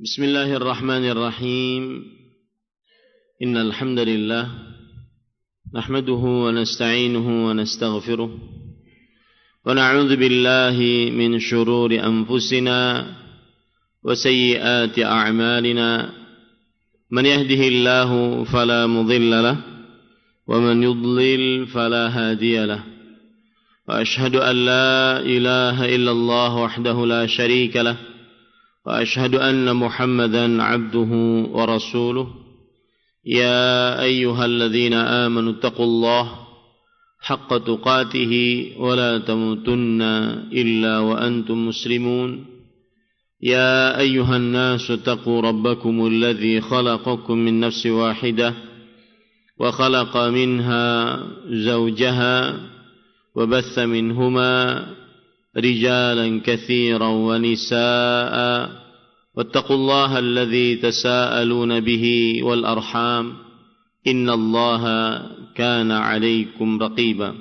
بسم الله الرحمن الرحيم إن الحمد لله نحمده ونستعينه ونستغفره ونعوذ بالله من شرور أنفسنا وسيئات أعمالنا من يهده الله فلا مضل له ومن يضلل فلا هادي له وأشهد أن لا إله إلا الله وحده لا شريك له وأشهد أن محمدا عبده ورسوله يا أيها الذين آمنوا اتقوا الله حق تقاته ولا تموتن إلا وأنتم مسلمون يا أيها الناس اتقوا ربكم الذي خلقكم من نفس واحدة وخلق منها زوجها وبث منهما رجالا كثيرا ونساء واتقوا الله الذي تساءلون به والأرحام إن الله كان عليكم رقيبا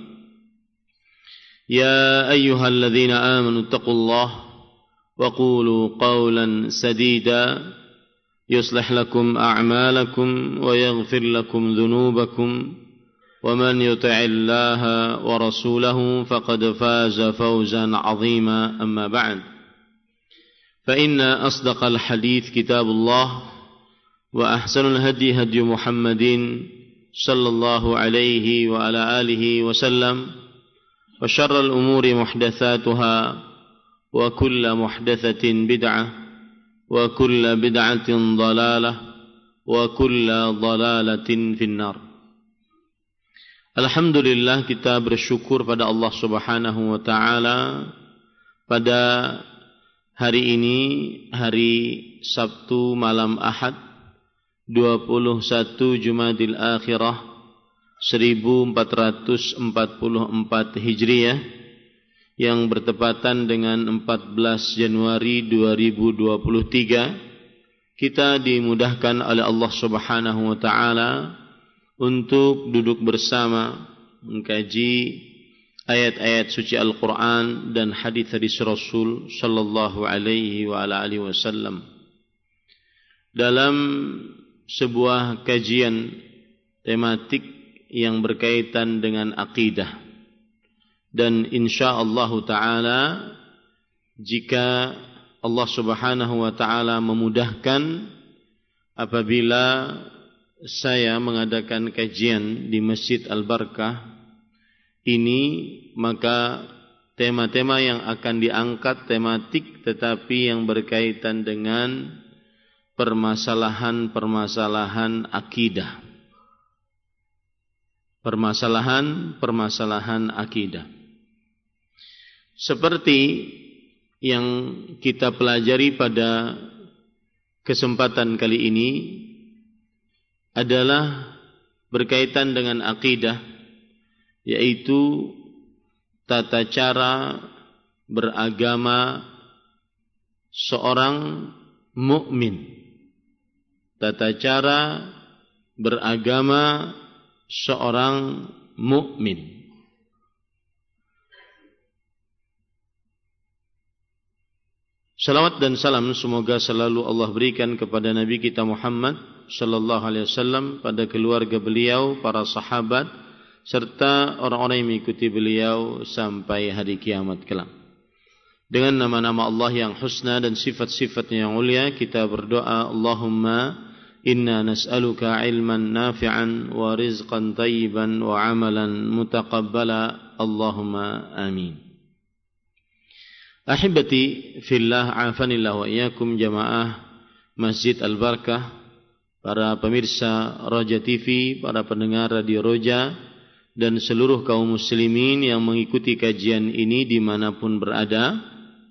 يا أيها الذين آمنوا اتقوا الله وقولوا قولا سديدا يصلح لكم أعمالكم ويغفر لكم ذنوبكم ومن يطع الله ورسوله فقد فاز فوزا عظيما أما بعد فإن أصدق الحديث كتاب الله وأحسن الهدي هدي محمد صلى الله عليه وعلى آله وسلم وشر الأمور محدثاتها وكل محدثة بدعة وكل بدعة ضلالة وكل ضلالة في النار. Alhamdulillah, kita bersyukur pada Allah Subhanahu wa taala pada hari ini, hari Sabtu malam Ahad 21 Jumadil Akhirah 1444 Hijriah yang bertepatan dengan 14 Januari 2023. Kita dimudahkan oleh Allah Subhanahu wa taala untuk duduk bersama mengkaji ayat-ayat suci Al-Quran dan hadis-hadis Rasul sallallahu alaihi wa ala alihi wasallam dalam sebuah kajian tematik yang berkaitan dengan akidah. Dan insyaallah taala jika Allah Subhanahu wa taala memudahkan, apabila saya mengadakan kajian di Masjid Al-Barakah ini, maka tema-tema yang akan diangkat tematik tetapi yang berkaitan dengan permasalahan-permasalahan akidah. Permasalahan-permasalahan akidah. Seperti yang kita pelajari pada kesempatan kali ini adalah berkaitan dengan akidah, yaitu tata cara beragama seorang mukmin. Tata cara beragama seorang mukmin. Salawat dan salam semoga selalu Allah berikan kepada Nabi kita Muhammad sallallahu alaihi wasallam, pada keluarga beliau, para sahabat, serta orang-orang yang mengikuti beliau sampai hari kiamat kelak. Dengan nama-nama Allah yang husna dan sifat-sifatnya yang mulia, kita berdoa, Allahumma inna nas'aluka ilman nafi'an wa rizqan tayyiban wa amalan mutaqabbala, Allahumma amin. Ahibati fillah, afanillah wa iyyakum, jamaah Masjid Al-Barakah, para pemirsa Roja TV, para pendengar Radio Roja, dan seluruh kaum muslimin yang mengikuti kajian ini dimanapun berada.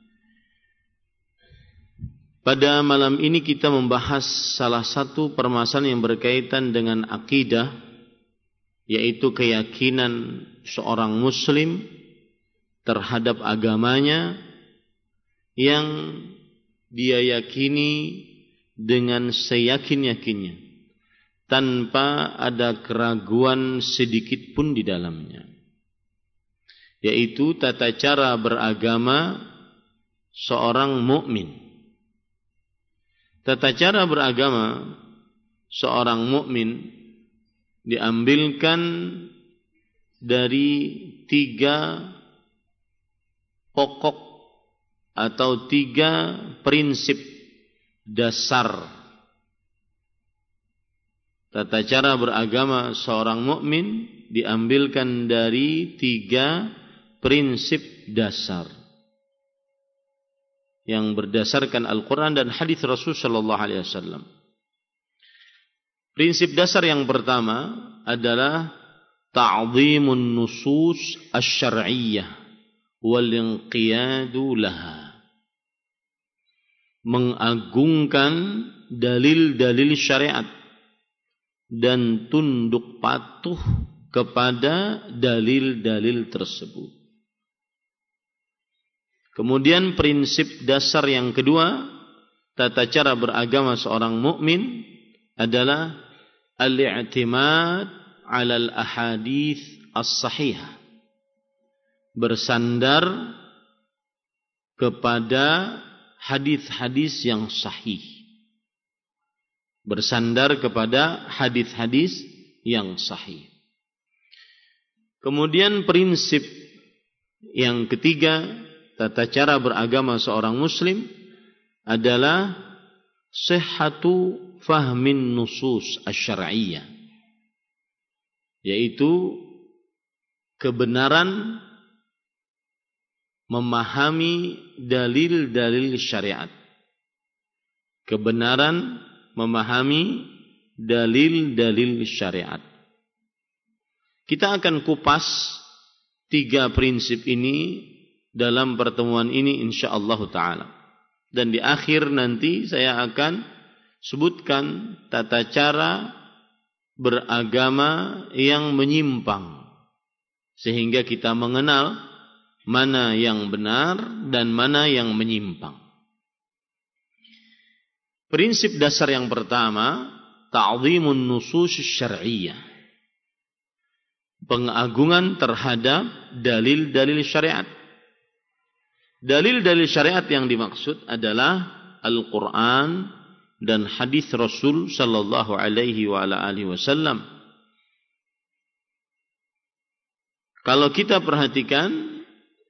Pada malam ini kita membahas salah satu permasalahan yang berkaitan dengan akidah, yaitu keyakinan seorang muslim terhadap agamanya yang dia yakini dengan seyakin-yakinnya, tanpa ada keraguan sedikit pun di dalamnya, yaitu tata cara beragama seorang mukmin. tata cara beragama seorang mukmin diambilkan dari 3 pokok atau 3 prinsip dasar. Tata cara beragama seorang mukmin diambilkan dari 3 prinsip dasar yang berdasarkan Al-Quran dan hadis Rasul sallallahu alaihi wasallam. Prinsip dasar yang pertama adalah ta'zimun nusus asy-syar'iyyah wal inqiyadu laha. Mengagungkan dalil-dalil syariat dan tunduk patuh kepada dalil-dalil tersebut. Kemudian prinsip dasar yang kedua, tata cara beragama seorang mukmin adalah al-i'timad 'ala al-ahadits as-sahihah. Bersandar kepada hadis-hadis yang sahih. Bersandar kepada hadis-hadis yang sahih. Kemudian prinsip yang ketiga, tata cara beragama seorang muslim adalah sihhatu fahmin nusus asy-syar'iyyah, yaitu kebenaran memahami dalil-dalil syariat. Kebenaran memahami dalil-dalil syariat. Kita akan kupas 3 prinsip ini dalam pertemuan ini insyaallah ta'ala. Dan di akhir nanti saya akan sebutkan tata cara beragama yang menyimpang, sehingga kita mengenal mana yang benar dan mana yang menyimpang. Prinsip dasar yang pertama, ta'zimun nusus syar'iyyah. Pengagungan terhadap dalil-dalil syariat. Dalil-dalil syariat yang dimaksud adalah Al-Quran dan hadis Rasul sallallahu alaihi wa ala alihi wasallam. Kalau kita perhatikan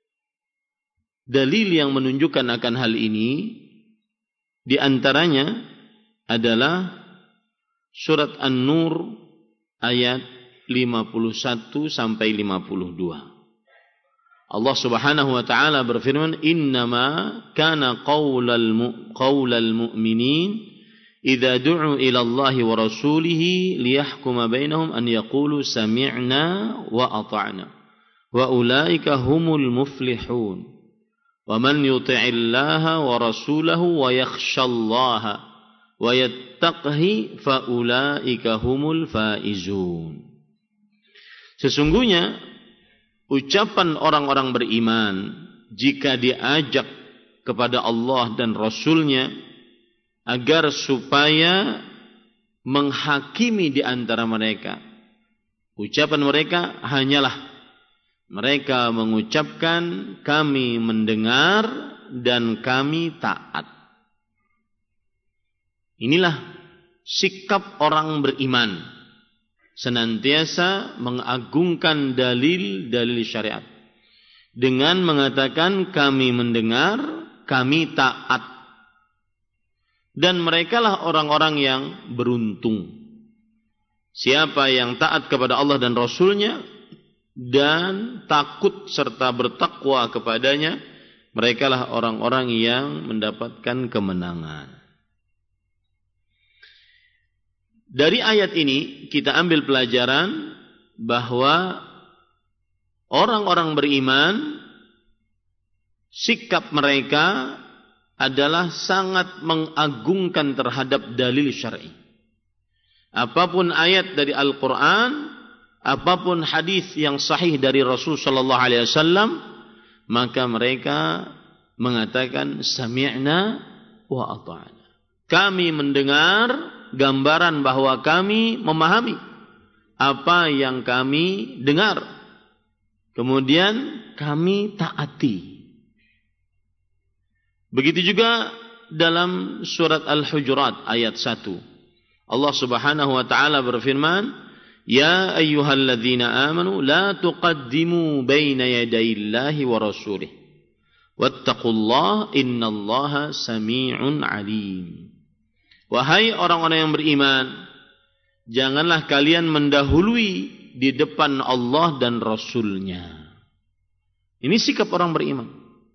dalil yang menunjukkan akan hal ini, di antaranya adalah surat An-Nur ayat 51 sampai 52. Allah Subhanahu wa taala berfirman, "Innama kana qaulal mu'minin idza du'u ila Allah wa rasulih liyahkuma bainahum an yaqulu sami'na wa ata'na wa ulaika humul muflihun wa man yuti'illaha wa rasulahu wa yakhshallaha wa yattaqhi fa ulaika humul faizun." Sesungguhnya ucapan orang-orang beriman jika diajak kepada Allah dan Rasul-Nya agar supaya menghakimi di antara mereka. Ucapan mereka hanyalah mereka mengucapkan kami mendengar dan kami taat. Inilah sikap orang beriman. Senantiasa mengagungkan dalil-dalil syariat dengan mengatakan kami mendengar, kami taat. Dan merekalah orang-orang yang beruntung. Siapa yang taat kepada Allah dan Rasul-Nya dan takut serta bertakwa kepadanya, merekalah orang-orang yang mendapatkan kemenangan. Dari ayat ini kita ambil pelajaran bahwa orang-orang beriman sikap mereka adalah sangat mengagungkan terhadap dalil syar'i. Apapun ayat dari Al-Quran, apapun hadis yang sahih dari Rasul sallallahu alaihi wasallam, maka mereka mengatakan sami'na wa ata'na. Kami mendengar, gambaran bahwa kami memahami apa yang kami dengar. Kemudian kami taati. Begitu juga dalam surat Al-Hujurat ayat 1. Allah Subhanahu wa taala berfirman, "Ya ayyuhalladzina amanu la tuqaddimu baina yadayillahi wa rasulih. Wattaqullaha innallaha samii'un 'alim." Wahai orang-orang yang beriman, janganlah kalian mendahului di depan Allah dan Rasul-Nya. Ini sikap orang beriman.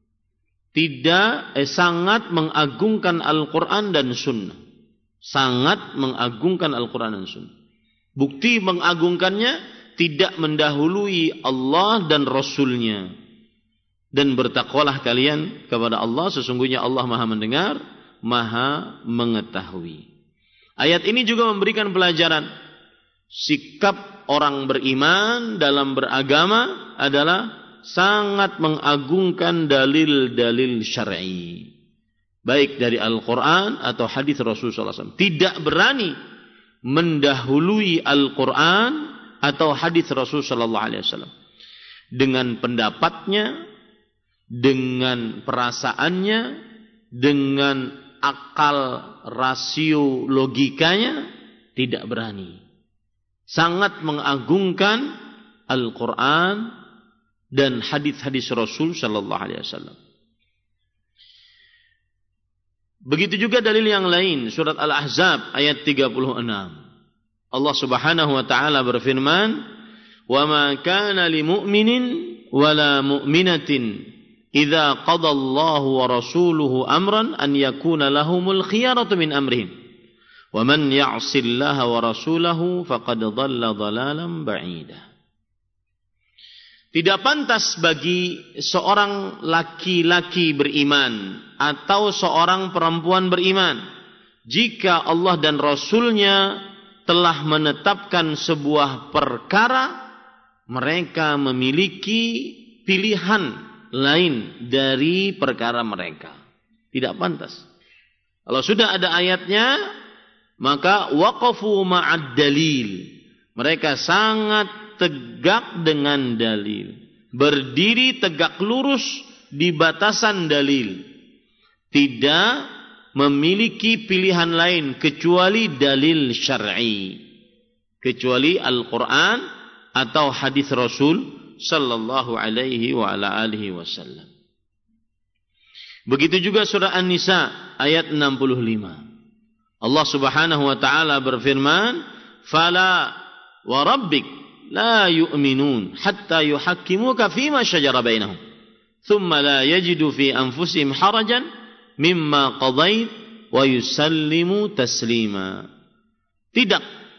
Sangat mengagungkan Al-Quran dan Sunnah. Sangat mengagungkan Al-Quran dan Sunnah. Bukti mengagungkannya, tidak mendahului Allah dan Rasul-Nya. Dan bertakwalah kalian kepada Allah, sesungguhnya Allah Maha mendengar, Maha mengetahui. Ayat ini juga memberikan pelajaran. Sikap orang beriman dalam beragama adalah sangat mengagungkan dalil-dalil syar'i, baik dari Al-Quran atau hadis Rasulullah SAW. Tidak berani mendahului Al-Quran atau hadis Rasulullah SAW dengan pendapatnya, dengan perasaannya, dengan akal rasio logikanya. Tidak berani. Sangat mengagungkan Al-Quran dan hadis-hadis Rasul sallallahu alaihi wasallam. Begitu juga dalil yang lain, surat Al-Ahzab ayat 36. Allah Subhanahu wa taala berfirman, "Wa ma kana lil mu'minin wala mu'minatin idza qada Allahu wa rasuluhu amran an yakuna lahumul khiyaratu min amrihim. Wa man ya'sillaha wa rasulahu faqad dhalla dhalalan ba'ida." Tidak pantas bagi seorang laki-laki beriman atau seorang perempuan beriman jika Allah dan Rasul-Nya telah menetapkan sebuah perkara, mereka memiliki pilihan lain dari perkara mereka. Tidak pantas. Kalau sudah ada ayatnya, maka waqafu ma'ad dalil. Mereka sangat tegak dengan dalil, berdiri tegak lurus di batasan dalil, tidak memiliki pilihan lain kecuali dalil syar'i, kecuali Al-Quran atau hadis Rasul sallallahu alaihi wa ala alihi wasallam. Begitu juga surah An-Nisa ayat 65. Allah Subhanahu wa taala berfirman, "Fala wa rabbik la yu'minun hatta yuhakkimuka fima shajara bainahum thumma la yajidu fi anfusihim harajan mimma qadait wa yusallimu taslima." Tidak,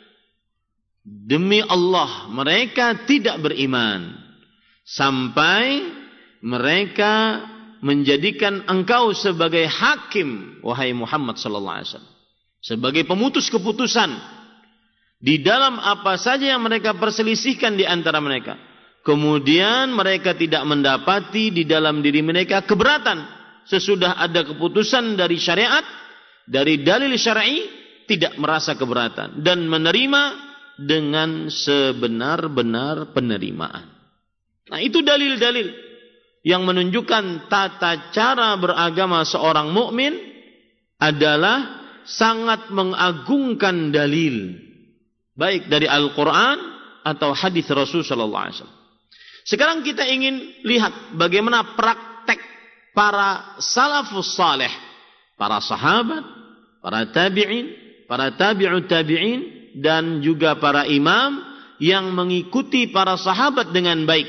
demi Allah mereka tidak beriman sampai mereka menjadikan engkau sebagai hakim, wahai Muhammad sallallahu alaihi wasallam, sebagai pemutus keputusan di dalam apa saja yang mereka perselisihkan di antara mereka. Kemudian mereka tidak mendapati di dalam diri mereka keberatan sesudah ada keputusan dari syariat, dari dalil syar'i, tidak merasa keberatan dan menerima dengan sebenar-benar penerimaan. Nah, itu dalil-dalil yang menunjukkan tata cara beragama seorang mukmin adalah sangat mengagungkan dalil, baik dari Al-Quran atau hadis Rasul sallallahu alaihi wasallam. Sekarang kita ingin lihat bagaimana praktek para salafus saleh, para sahabat, para tabi'in, para tabi'ut tabi'in, dan juga para imam yang mengikuti para sahabat dengan baik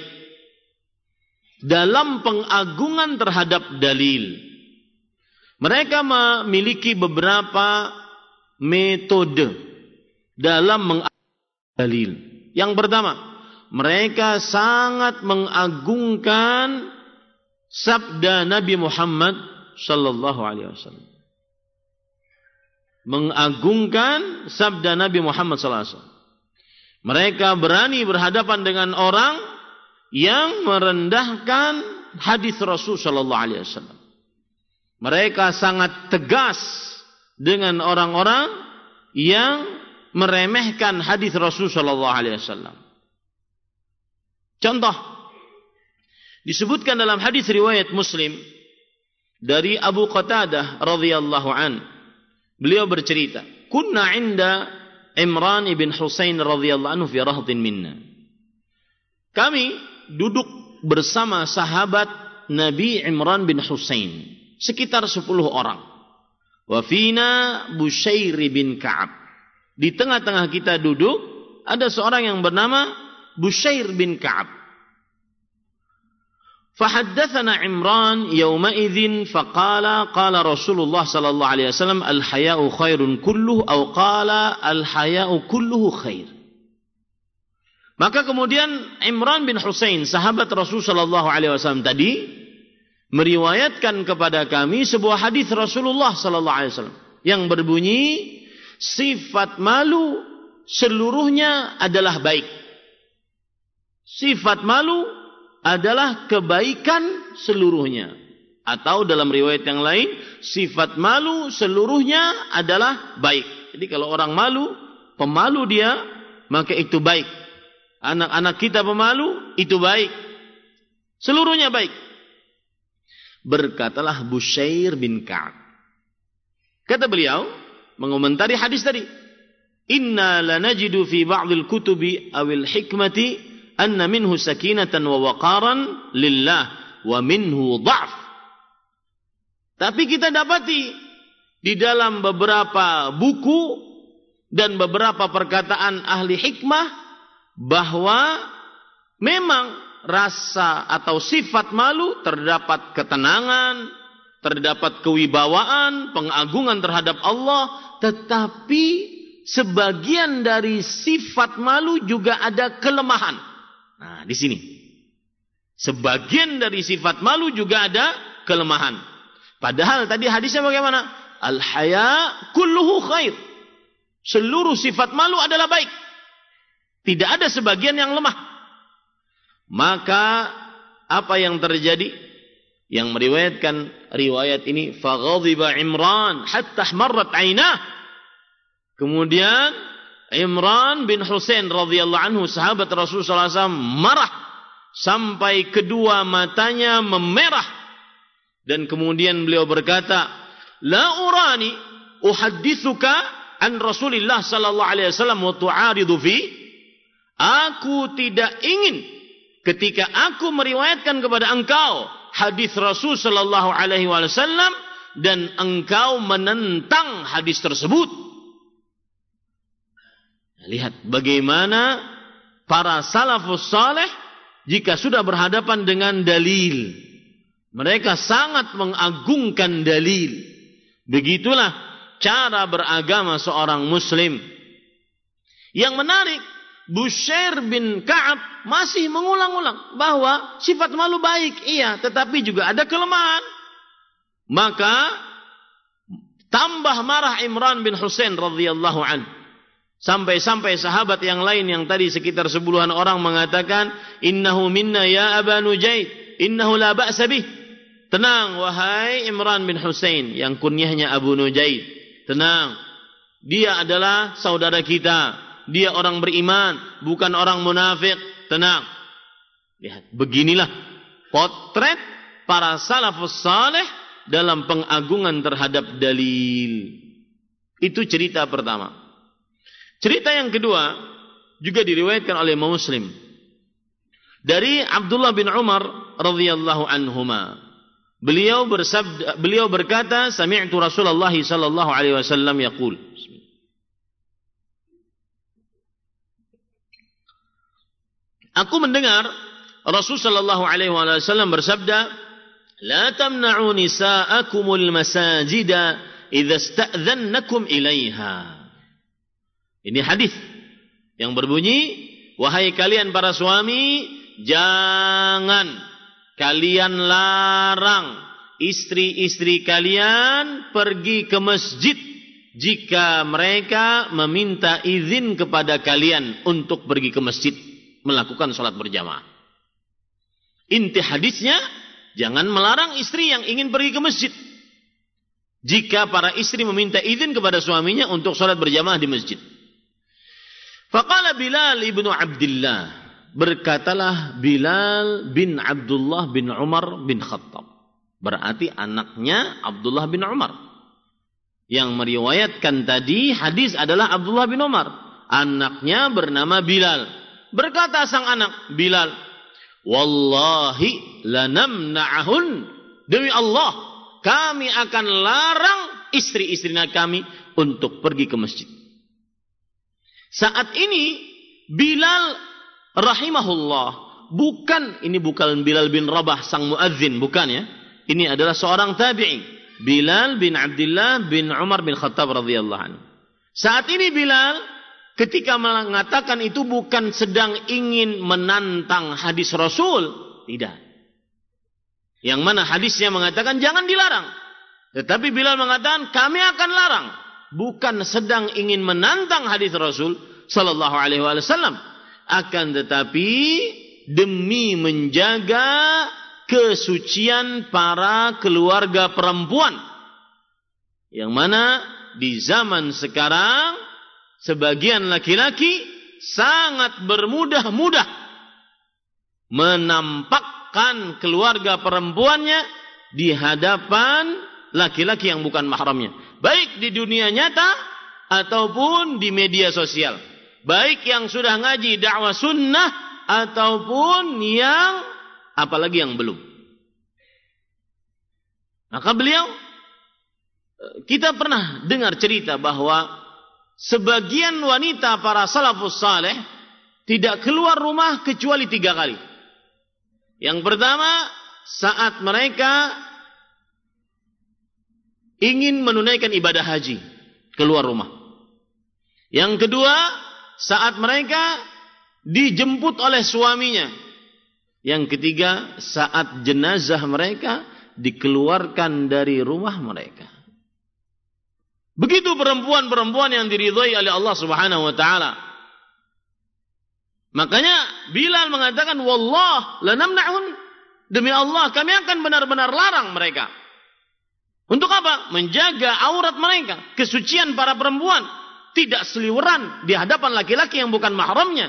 dalam pengagungan terhadap dalil. Mereka memiliki beberapa metode dalam mengagungkan dalil. Yang pertama, mereka sangat mengagungkan sabda Nabi Muhammad sallallahu alaihi wasallam. Mengagungkan sabda Nabi Muhammad sallallahu alaihi wasallam. Mereka berani berhadapan dengan orang yang merendahkan hadis Rasul sallallahu alaihi wasallam. Mereka sangat tegas dengan orang-orang yang meremehkan hadis Rasul sallallahu alaihi wasallam. Contoh disebutkan dalam hadis riwayat Muslim dari Abu Qatadah radhiyallahu an, beliau bercerita, kunna 'inda Imran bin Husain radhiyallahu anhu fi rahdin minna. Kami duduk bersama sahabat Nabi Imran bin Husain, sekitar 10 orang. Wa fina Bushair bin Ka'ab. Di tengah-tengah kita duduk ada seorang yang bernama Bushair bin Ka'ab. Fahaddatsana Imran yawma idzin faqala qala Rasulullah sallallahu alaihi wasallam al-haya'u khairun kulluhu aw qala al-haya'u kulluhu khair. Maka kemudian Imran bin Husain, sahabat Rasul sallallahu alaihi wasallam tadi, meriwayatkan kepada kami sebuah hadis Rasulullah sallallahu alaihi wasallam yang berbunyi, sifat malu seluruhnya adalah baik. Sifat malu adalah kebaikan seluruhnya. Atau dalam riwayat yang lain, sifat malu seluruhnya adalah baik. Jadi kalau orang malu, pemalu dia, maka itu baik. Anak-anak kita pemalu, itu baik. Seluruhnya baik. Berkatalah Bushair bin Ka'ab. Kata beliau, mengomentari hadis tadi, inna lanajidu fi ba'dil kutubi awil hikmati anna minhu sakinatan wa waqaran lillah wa minhu dha'f. Tapi kita dapati di dalam beberapa buku dan beberapa perkataan ahli hikmah bahwa memang rasa atau sifat malu terdapat ketenangan, terdapat kewibawaan, pengagungan terhadap Allah, tetapi sebagian dari sifat malu juga ada kelemahan. Nah, di sini. Sebagian dari sifat malu juga ada kelemahan. Padahal tadi hadisnya bagaimana? Al-haya kulluhu khair. Seluruh sifat malu adalah baik. Tidak ada sebagian yang lemah. Maka apa yang terjadi? Yang meriwayatkan riwayat ini, faghadhiba Imran hatta ihmarrat 'ainah. Kemudian Imran bin Husain radhiyallahu anhu, sahabat Rasulullah SAW, marah sampai kedua matanya memerah. Dan kemudian beliau berkata, la urani uhaddithuka an Rasulillah sallallahu alaihi wasallam wa tu'aridu fi. Aku tidak ingin ketika aku meriwayatkan kepada engkau hadis Rasul sallallahu alaihi wasallam dan engkau menentang hadis tersebut. Lihat bagaimana para salafus saleh jika sudah berhadapan dengan dalil, mereka sangat mengagungkan dalil. Begitulah cara beragama seorang muslim. Yang menarik, Bushair bin Ka'ab masih mengulang-ulang bahwa sifat malu baik, iya, tetapi juga ada kelemahan. Maka tambah marah Imran bin Husain radhiyallahu anhu. Sampai-sampai sahabat yang lain yang tadi sekitar 10-an orang mengatakan, innahu minna ya Aba Nujaid, innahu la ba'sa bih. Tenang wahai Imran bin Husain yang kunyahnya Abu Nujaid. Tenang, dia adalah saudara kita. Dia orang beriman, bukan orang munafik. Tenang. Lihat, beginilah potret para salafus saleh dalam pengagungan terhadap dalil. Itu cerita pertama. Cerita yang kedua juga diriwayatkan oleh Muslim dari Abdullah bin Umar radhiyallahu anhuma. Beliau berkata, sami'tu Rasulullah sallallahu alaihi wasallam yaqul. Aku mendengar Rasul sallallahu alaihi wasallam bersabda, "La tamna'u nisa'akumul masajida idza sta'dhannakum ilaiha." Ini hadis yang berbunyi, wahai kalian para suami, jangan kalian larang istri-istri kalian pergi ke masjid jika mereka meminta izin kepada kalian untuk pergi ke masjid melakukan sholat berjamaah. Inti hadisnya, jangan melarang istri yang ingin pergi ke masjid jika para istri meminta izin kepada suaminya untuk sholat berjamaah di masjid. Faqala Bilal ibnu Abdillah, berkatalah Bilal bin Abdullah bin Umar bin Khattab. Berarti anaknya Abdullah bin Umar. Yang meriwayatkan tadi hadis adalah Abdullah bin Umar. Anaknya bernama Bilal. Berkata sang anak Bilal, "Wallahi lanamna'ahun." Demi Allah, kami akan larang istri-istri kami untuk pergi ke masjid. Saat ini Bilal rahimahullah, ini bukan Bilal bin Rabah sang muadzin, bukan ya. Ini adalah seorang tabi'in, Bilal bin Abdullah bin Umar bin Khattab radhiyallahu anhu. Saat ini Bilal ketika mengatakan itu bukan sedang ingin menantang hadis Rasul, tidak. Yang mana hadisnya mengatakan jangan dilarang. Tetapi Bilal mengatakan kami akan larang, bukan sedang ingin menantang hadis Rasul sallallahu alaihi wasallam, akan tetapi demi menjaga kesucian para keluarga perempuan. Yang mana di zaman sekarang sebagian laki-laki sangat bermudah-mudah menampakkan keluarga perempuannya di hadapan laki-laki yang bukan mahramnya, baik di dunia nyata ataupun di media sosial, baik yang sudah ngaji dakwah sunnah ataupun yang apalagi yang belum. Maka kita pernah dengar cerita bahwa sebagian wanita para salafus saleh tidak keluar rumah kecuali 3 kali. Yang pertama, saat mereka ingin menunaikan ibadah haji, keluar rumah. Yang kedua, saat mereka dijemput oleh suaminya. Yang ketiga, saat jenazah mereka dikeluarkan dari rumah mereka. Begitu perempuan-perempuan yang diridhai oleh Allah Subhanahu wa taala. Makanya Bilal mengatakan, "Wallah lanamna'un." Demi Allah, kami akan benar-benar larang mereka. Untuk apa? Menjaga aurat mereka, kesucian para perempuan, tidak seliweran di hadapan laki-laki yang bukan mahramnya.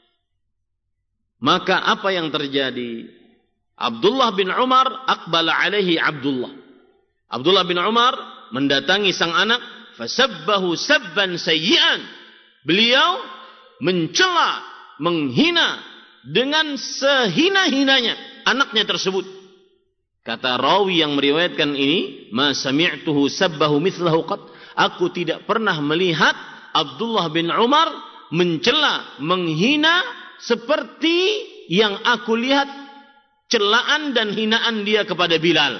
Maka apa yang terjadi? Abdullah bin Umar aqbala alaihi Abdullah. Abdullah bin Umar mendatangi sang anak, fasabbahu sabban sayyi'an. Beliau mencela, menghina dengan sehina-hinanya anaknya tersebut. Kata rawi yang meriwayatkan ini, ma sami'tuhu sabbahu mithlahu qat. Aku tidak pernah melihat Abdullah bin Umar mencela, menghina seperti yang aku lihat celaan dan hinaan dia kepada Bilal.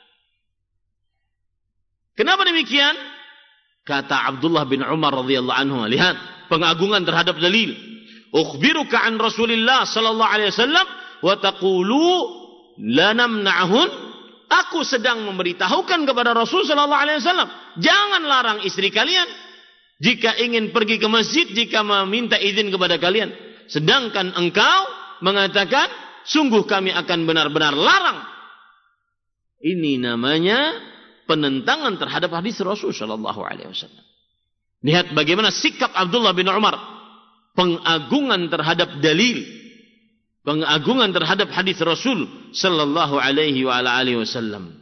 Kenapa demikian? Kata Abdullah bin Umar radhiyallahu anhu, lihat pengagungan terhadap dalil. Ukhbiruka an Rasulillah sallallahu alaihi wasallam wa taqulu la namna'hun. Aku sedang memberitahukan kepada Rasul sallallahu alaihi wasallam, jangan larang istri kalian jika ingin pergi ke masjid, jika meminta izin kepada kalian. Sedangkan engkau mengatakan, sungguh kami akan benar-benar larang. Ini namanya penentangan terhadap hadis Rasul sallallahu alaihi wasallam. Lihat bagaimana sikap Abdullah bin Umar, pengagungan terhadap dalil, pengagungan terhadap hadis Rasul sallallahu alaihi wa ala alihi wasallam.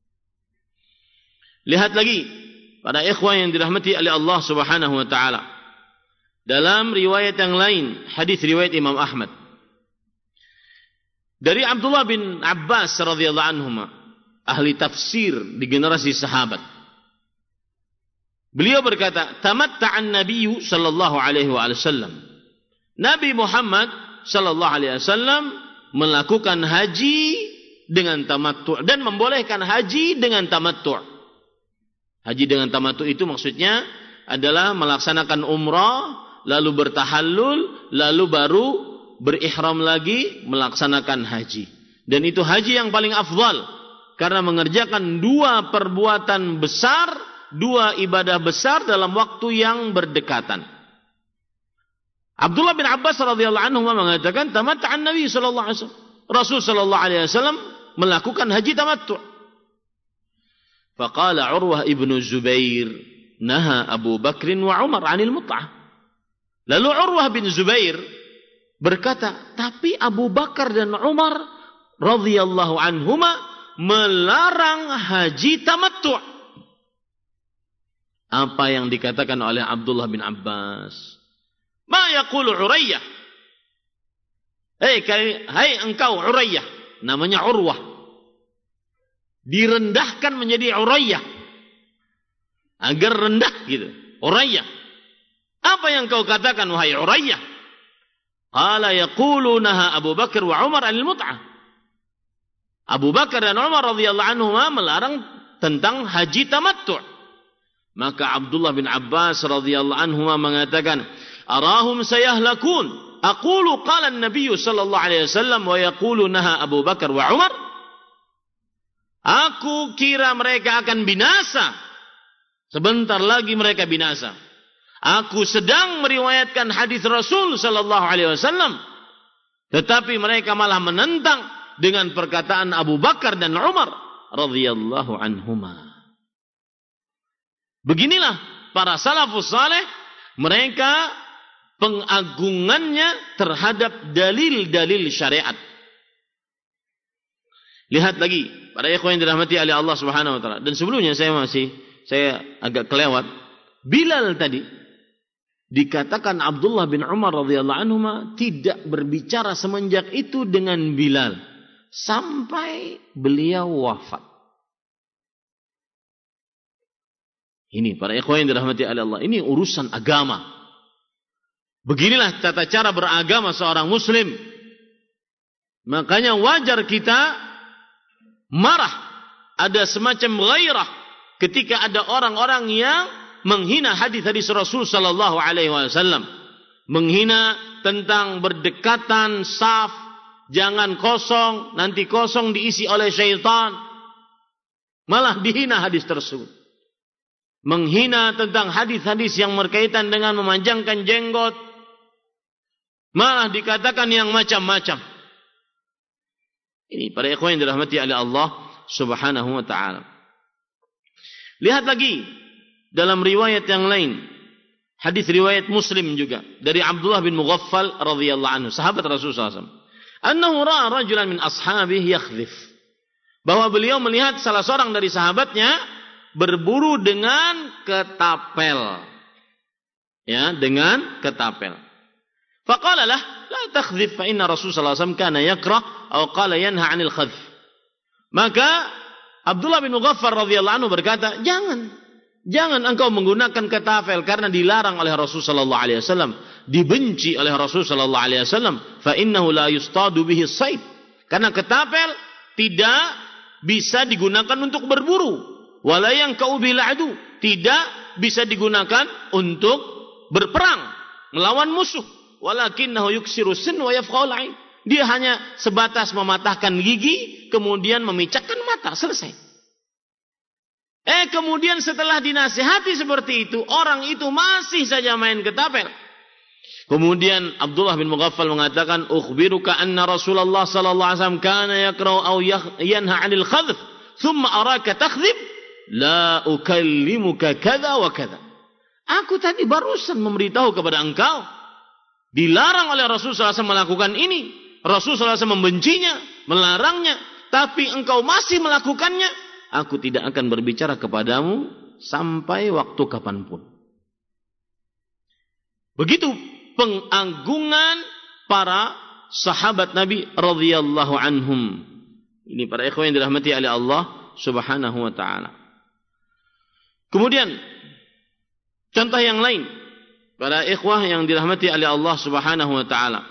Lihat lagi para ikhwan yang dirahmati oleh Allah Subhanahu wa taala. Dalam riwayat yang lain, hadis riwayat Imam Ahmad, dari Abdullah bin Abbas radhiyallahu anhuma, ahli tafsir di generasi sahabat. Beliau berkata, tamatta'an nabiyyu sallallahu alaihi wasallam. Nabi Muhammad sallallahu alaihi wasallam melakukan haji dengan tamattu' dan membolehkan haji dengan tamattu'. Haji dengan tamattu' itu maksudnya adalah melaksanakan umrah, lalu bertahallul, lalu baru berihram lagi melaksanakan haji. Dan itu haji yang paling afdal karena mengerjakan 2 perbuatan besar, 2 ibadah besar dalam waktu yang berdekatan. Abdullah bin Abbas radhiyallahu anhu mengatakan, tamatta'an Nabi sallallahu alaihi wasallam. Rasul sallallahu alaihi wasallam melakukan haji tamattu'. Faqala Urwah ibnu Zubair, naha Abu Bakr wa Umar 'anil mut'ah. Lalu Urwah bin Zubair berkata, tapi Abu Bakar dan Umar radhiyallahu anhuma melarang haji tamattu'. Apa yang dikatakan oleh Abdullah bin Abbas? Ma yaqulu Urayyah? Hai engkau Urayyah, namanya Urwah, direndahkan menjadi Urayyah agar rendah gitu. Urayyah, apa yang kau katakan wahai Urayyah? Qala yaqulunaha Abu Bakar wa Umar anil mut'ah. Abu Bakar dan Umar radhiyallahu anhuma melarang tentang haji tamattu'. Maka Abdullah bin Abbas radhiyallahu anhuma mengatakan, arahum sayahlakun. Aqulu qala an-nabiy sallallahu alaihi wasallam wa yaqulunaha Abu Bakar wa Umar. Aku kira mereka akan binasa. Sebentar lagi mereka binasa. Aku sedang meriwayatkan hadis Rasul sallallahu alaihi wasallam, tetapi mereka malah menentang dengan perkataan Abu Bakar dan Umar radhiyallahu anhuma. Beginilah para salafus saleh, mereka pengagungannya terhadap dalil-dalil syariat. Lihat lagi para ikhwan yang dirahmati oleh Allah Subhanahu wa taala. Dan sebelumnya saya agak kelewat. Bilal tadi dikatakan Abdullah bin Umar radhiyallahu anhuma tidak berbicara semenjak itu dengan Bilal sampai beliau wafat. Ini para ikhwan yang dirahmati oleh Allah, ini urusan agama. Beginilah tata cara beragama seorang muslim. Makanya wajar kita marah, ada semacam ghairah ketika ada orang-orang yang menghina hadis-hadis Rasul sallallahu alaihi wasallam, menghina tentang berdekatan saf, jangan kosong, nanti kosong diisi oleh syaitan. Malah dihina hadis tersebut. Menghina tentang hadis-hadis yang berkaitan dengan memanjangkan jenggot, malah dikatakan yang macam-macam. Ini para ikhwan yang dirahmati oleh Allah Subhanahu wa taala. Lihat lagi dalam riwayat yang lain, hadis riwayat Muslim juga dari Abdullah bin Mughaffal radhiyallahu anhu, sahabat Rasulullah SAW. Annahu ra'a rajulan min ashabihi yakhdhif. Bahwa beliau melihat salah seorang dari sahabatnya berburu dengan ketapel. Ya, dengan ketapel. Faqala lah, la takhdhif fa inna Rasulullah SAW kana yakrah atau qala yanha 'anil khadf. Maka Abdullah bin Mughaffal radhiyallahu anhu berkata, jangan engkau menggunakan ketapel karena dilarang oleh Rasul sallallahu alaihi wasallam, dibenci oleh Rasul sallallahu alaihi wasallam, fa innahu la yustadu bihi as-sayd. Karena ketapel tidak bisa digunakan untuk berburu, wala yanqa'u bil adu, tidak bisa digunakan untuk berperang melawan musuh. Walakinnahu yuksiru sin wa yafqa'ul 'ain. Dia hanya sebatas mematahkan gigi, kemudian memecahkan mata, selesai. Kemudian setelah dinasihati seperti itu, orang itu masih saja main ketapel. Kemudian Abdullah bin Mughaffal mengatakan, "Ukhbiruka anna Rasulullah sallallahu alaihi wasallam kana yakrau aw yanha 'anil khadf, thumma araka takhdhib, la ukallimuka kadza wa kadza." Aku tadi barusan memberitahu kepada engkau, dilarang oleh Rasulullah SAW melakukan ini. Rasulullah SAW membencinya, melarangnya, tapi engkau masih melakukannya. Aku tidak akan berbicara kepadamu sampai waktu kapanpun. Begitu pengagungan para sahabat Nabi radhiyallahu anhum. Ini para ikhwan yang dirahmati oleh Allah Subhanahu wa taala. Kemudian contoh yang lain, para ikhwah yang dirahmati oleh Allah Subhanahu wa taala.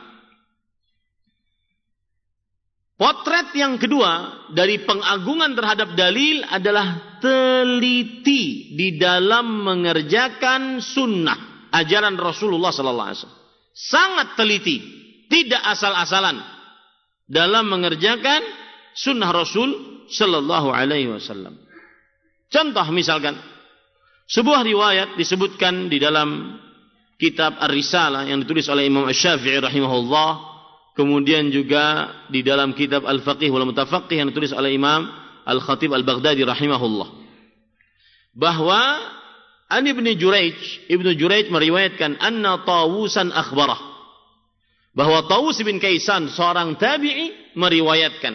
Potret yang kedua dari pengagungan terhadap dalil adalah teliti di dalam mengerjakan sunnah ajaran Rasulullah sallallahu alaihi wasallam. Sangat teliti, tidak asal-asalan dalam mengerjakan sunnah Rasul sallallahu alaihi wasallam. Contoh misalkan, sebuah riwayat disebutkan di dalam kitab Ar-Risalah yang ditulis oleh Imam Asy-Syafi'i rahimahullah. Kemudian juga di dalam kitab Al-Faqih wal Mutafaqih yang ditulis oleh Imam Al-Khatib Al-Baghdadi rahimahullah. Bahwa Ibnu Jurayj meriwayatkan anna Tawusan akhbarah. Bahwa Tawus bin Kaisan seorang tabi'i meriwayatkan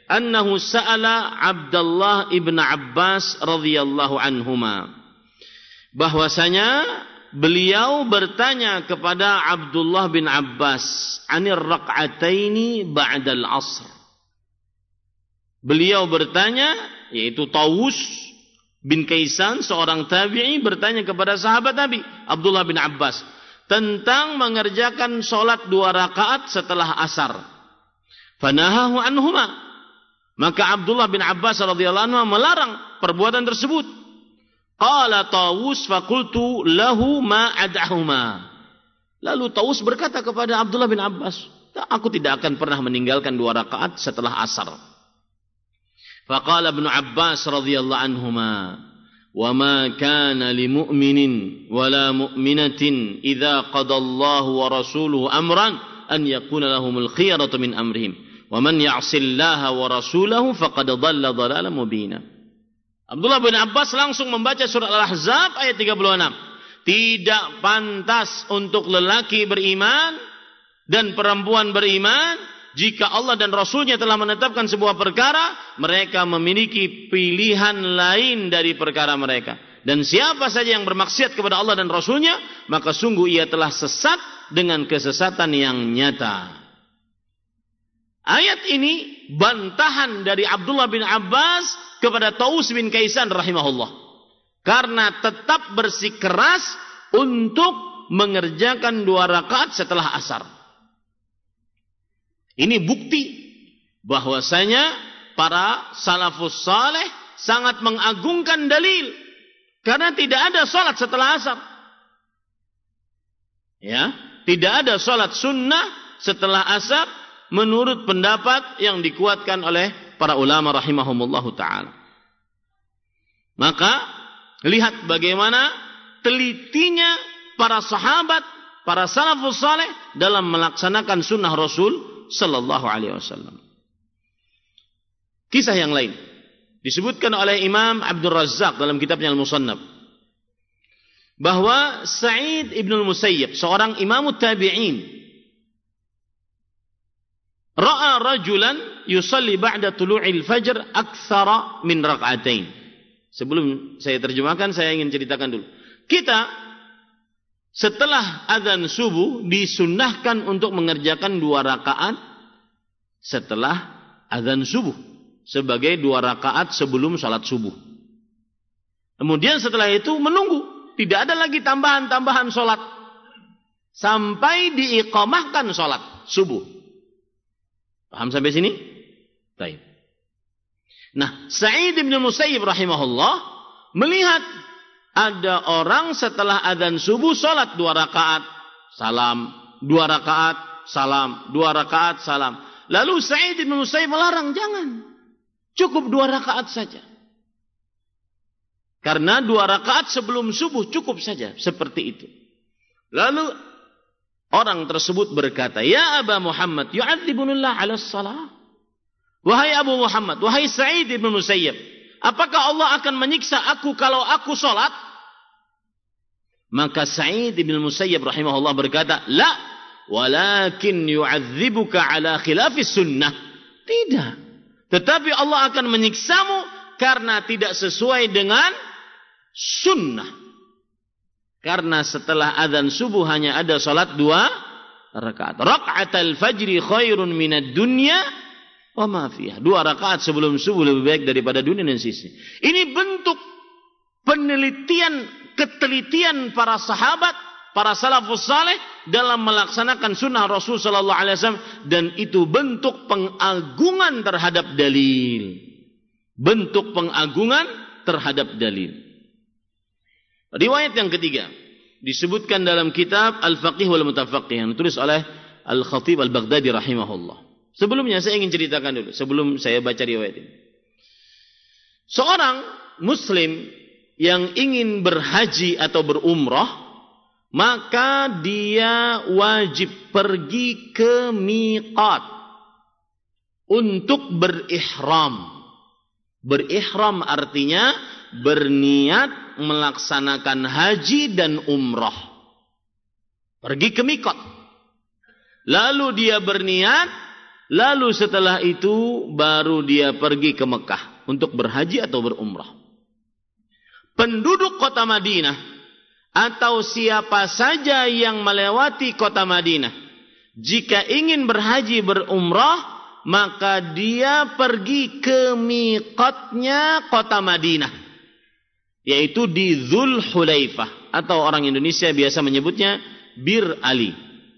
annahu sa'ala Abdullah ibn Abbas radhiyallahu anhuma, bahwasanya beliau bertanya kepada Abdullah bin Abbas anir raq'ataini ba'dal asr. Beliau bertanya, yaitu Tawus bin Kaisan, seorang tabi'i, bertanya kepada sahabat Nabi Abdullah bin Abbas tentang mengerjakan solat 2 rakaat setelah asar. Fanahahu anhuma, maka Abdullah bin Abbas radhiyallahu anhu melarang perbuatan tersebut. Qala Tawus faqultu lahu ma ad'ahuma. Lalu Tawus berkata kepada Abdullah bin Abbas, aku tidak akan pernah meninggalkan 2 rakaat setelah asar. Faqala Ibnu Abbas radhiyallahu anhuma, wa ma kana li mu'minin wa la mu'minatin idza qada Allahu wa rasuluhu amran an yakuna lahumul khiyaratu min amrihim wa man ya'sillaha wa rasulahu faqad dhalla dhalalan mubina. Abdullah bin Abbas langsung membaca surat Al-Ahzab ayat 36. Tidak pantas untuk lelaki beriman dan perempuan beriman jika Allah dan Rasulnya telah menetapkan sebuah perkara, mereka memiliki pilihan lain dari perkara mereka. Dan siapa saja yang bermaksiat kepada Allah dan Rasulnya, maka sungguh ia telah sesat dengan kesesatan yang nyata. Ayat ini bantahan dari Abdullah bin Abbas kepada Tawus bin Kaisan rahimahullah, karena tetap bersikeras untuk mengerjakan 2 rakaat setelah asar. Ini bukti bahwasanya para salafus saleh sangat mengagungkan dalil, karena tidak ada salat setelah asar. Ya, tidak ada salat sunnah setelah asar menurut pendapat yang dikuatkan oleh para ulama rahimahumullahu ta'ala. Maka lihat bagaimana telitinya para sahabat, para salafus saleh dalam melaksanakan sunnah Rasul sallallahu alaihi wasallam. Kisah yang lain disebutkan oleh Imam Abdul Razzaq dalam kitabnya Al-Musannaf, bahwa Sa'id ibn al-Musayyib, seorang imam tabi'in, ra'a rajulan yusalli ba'da tulu'il fajr aktsara min rak'atain. Sebelum saya terjemahkan, saya ingin ceritakan dulu. Kita setelah azan subuh disunnahkan untuk mengerjakan 2 rakaat setelah azan subuh, sebagai 2 rakaat sebelum salat subuh. Kemudian setelah itu menunggu, tidak ada lagi tambahan-tambahan salat sampai diiqamahkan salat subuh. Paham sampai sini? Baik. Nah, Sa'id bin Musayyib rahimahullah melihat ada orang setelah adzan subuh salat 2 rakaat, salam, 2 rakaat, salam, 2 rakaat, salam. Lalu Sa'id bin Musayyib melarang, jangan. Cukup 2 rakaat saja. Karena 2 rakaat sebelum subuh cukup saja, seperti itu. Lalu orang tersebut berkata, "Ya Aba Muhammad, yu'adzibunillah 'ala shalah." Wahai Abu Muhammad, wahai Sa'id bin Musayyib, apakah Allah akan menyiksa aku kalau aku salat? Maka Sa'id bin Musayyib rahimahullah berkata, "La, walakin yu'adzibuka 'ala khilafis sunnah." Tidak. Tetapi Allah akan menyiksamu karena tidak sesuai dengan sunnah. Karena setelah azan subuh hanya ada salat 2 rakaat. Raka'atul fajri khairun minad dunya wa ma fiha. 2 rakaat sebelum subuh lebih baik daripada dunia dan sisi. Ini bentuk penelitian, ketelitian para sahabat, para salafus saleh dalam melaksanakan sunnah Rasul sallallahu alaihi wasallam, dan itu bentuk pengagungan terhadap dalil. Bentuk pengagungan terhadap dalil. Riwayat yang ketiga disebutkan dalam kitab Al-Faqih wal Mutafaqih yang ditulis oleh Al-Khatib Al-Baghdadi rahimahullah. Sebelumnya saya ingin ceritakan dulu sebelum saya baca riwayat ini. Seorang muslim yang ingin berhaji atau berumrah, maka dia wajib pergi ke miqat untuk berihram. Berihram artinya berniat melaksanakan haji dan umrah. Pergi ke miqat. Lalu dia berniat Lalu setelah itu baru dia pergi ke Mekah untuk berhaji atau berumrah. Penduduk kota Madinah atau siapa saja yang melewati kota Madinah, jika ingin berhaji berumrah, maka dia pergi ke miqatnya kota Madinah, yaitu di Dzul Hulaifah, atau orang Indonesia biasa menyebutnya Bir Ali.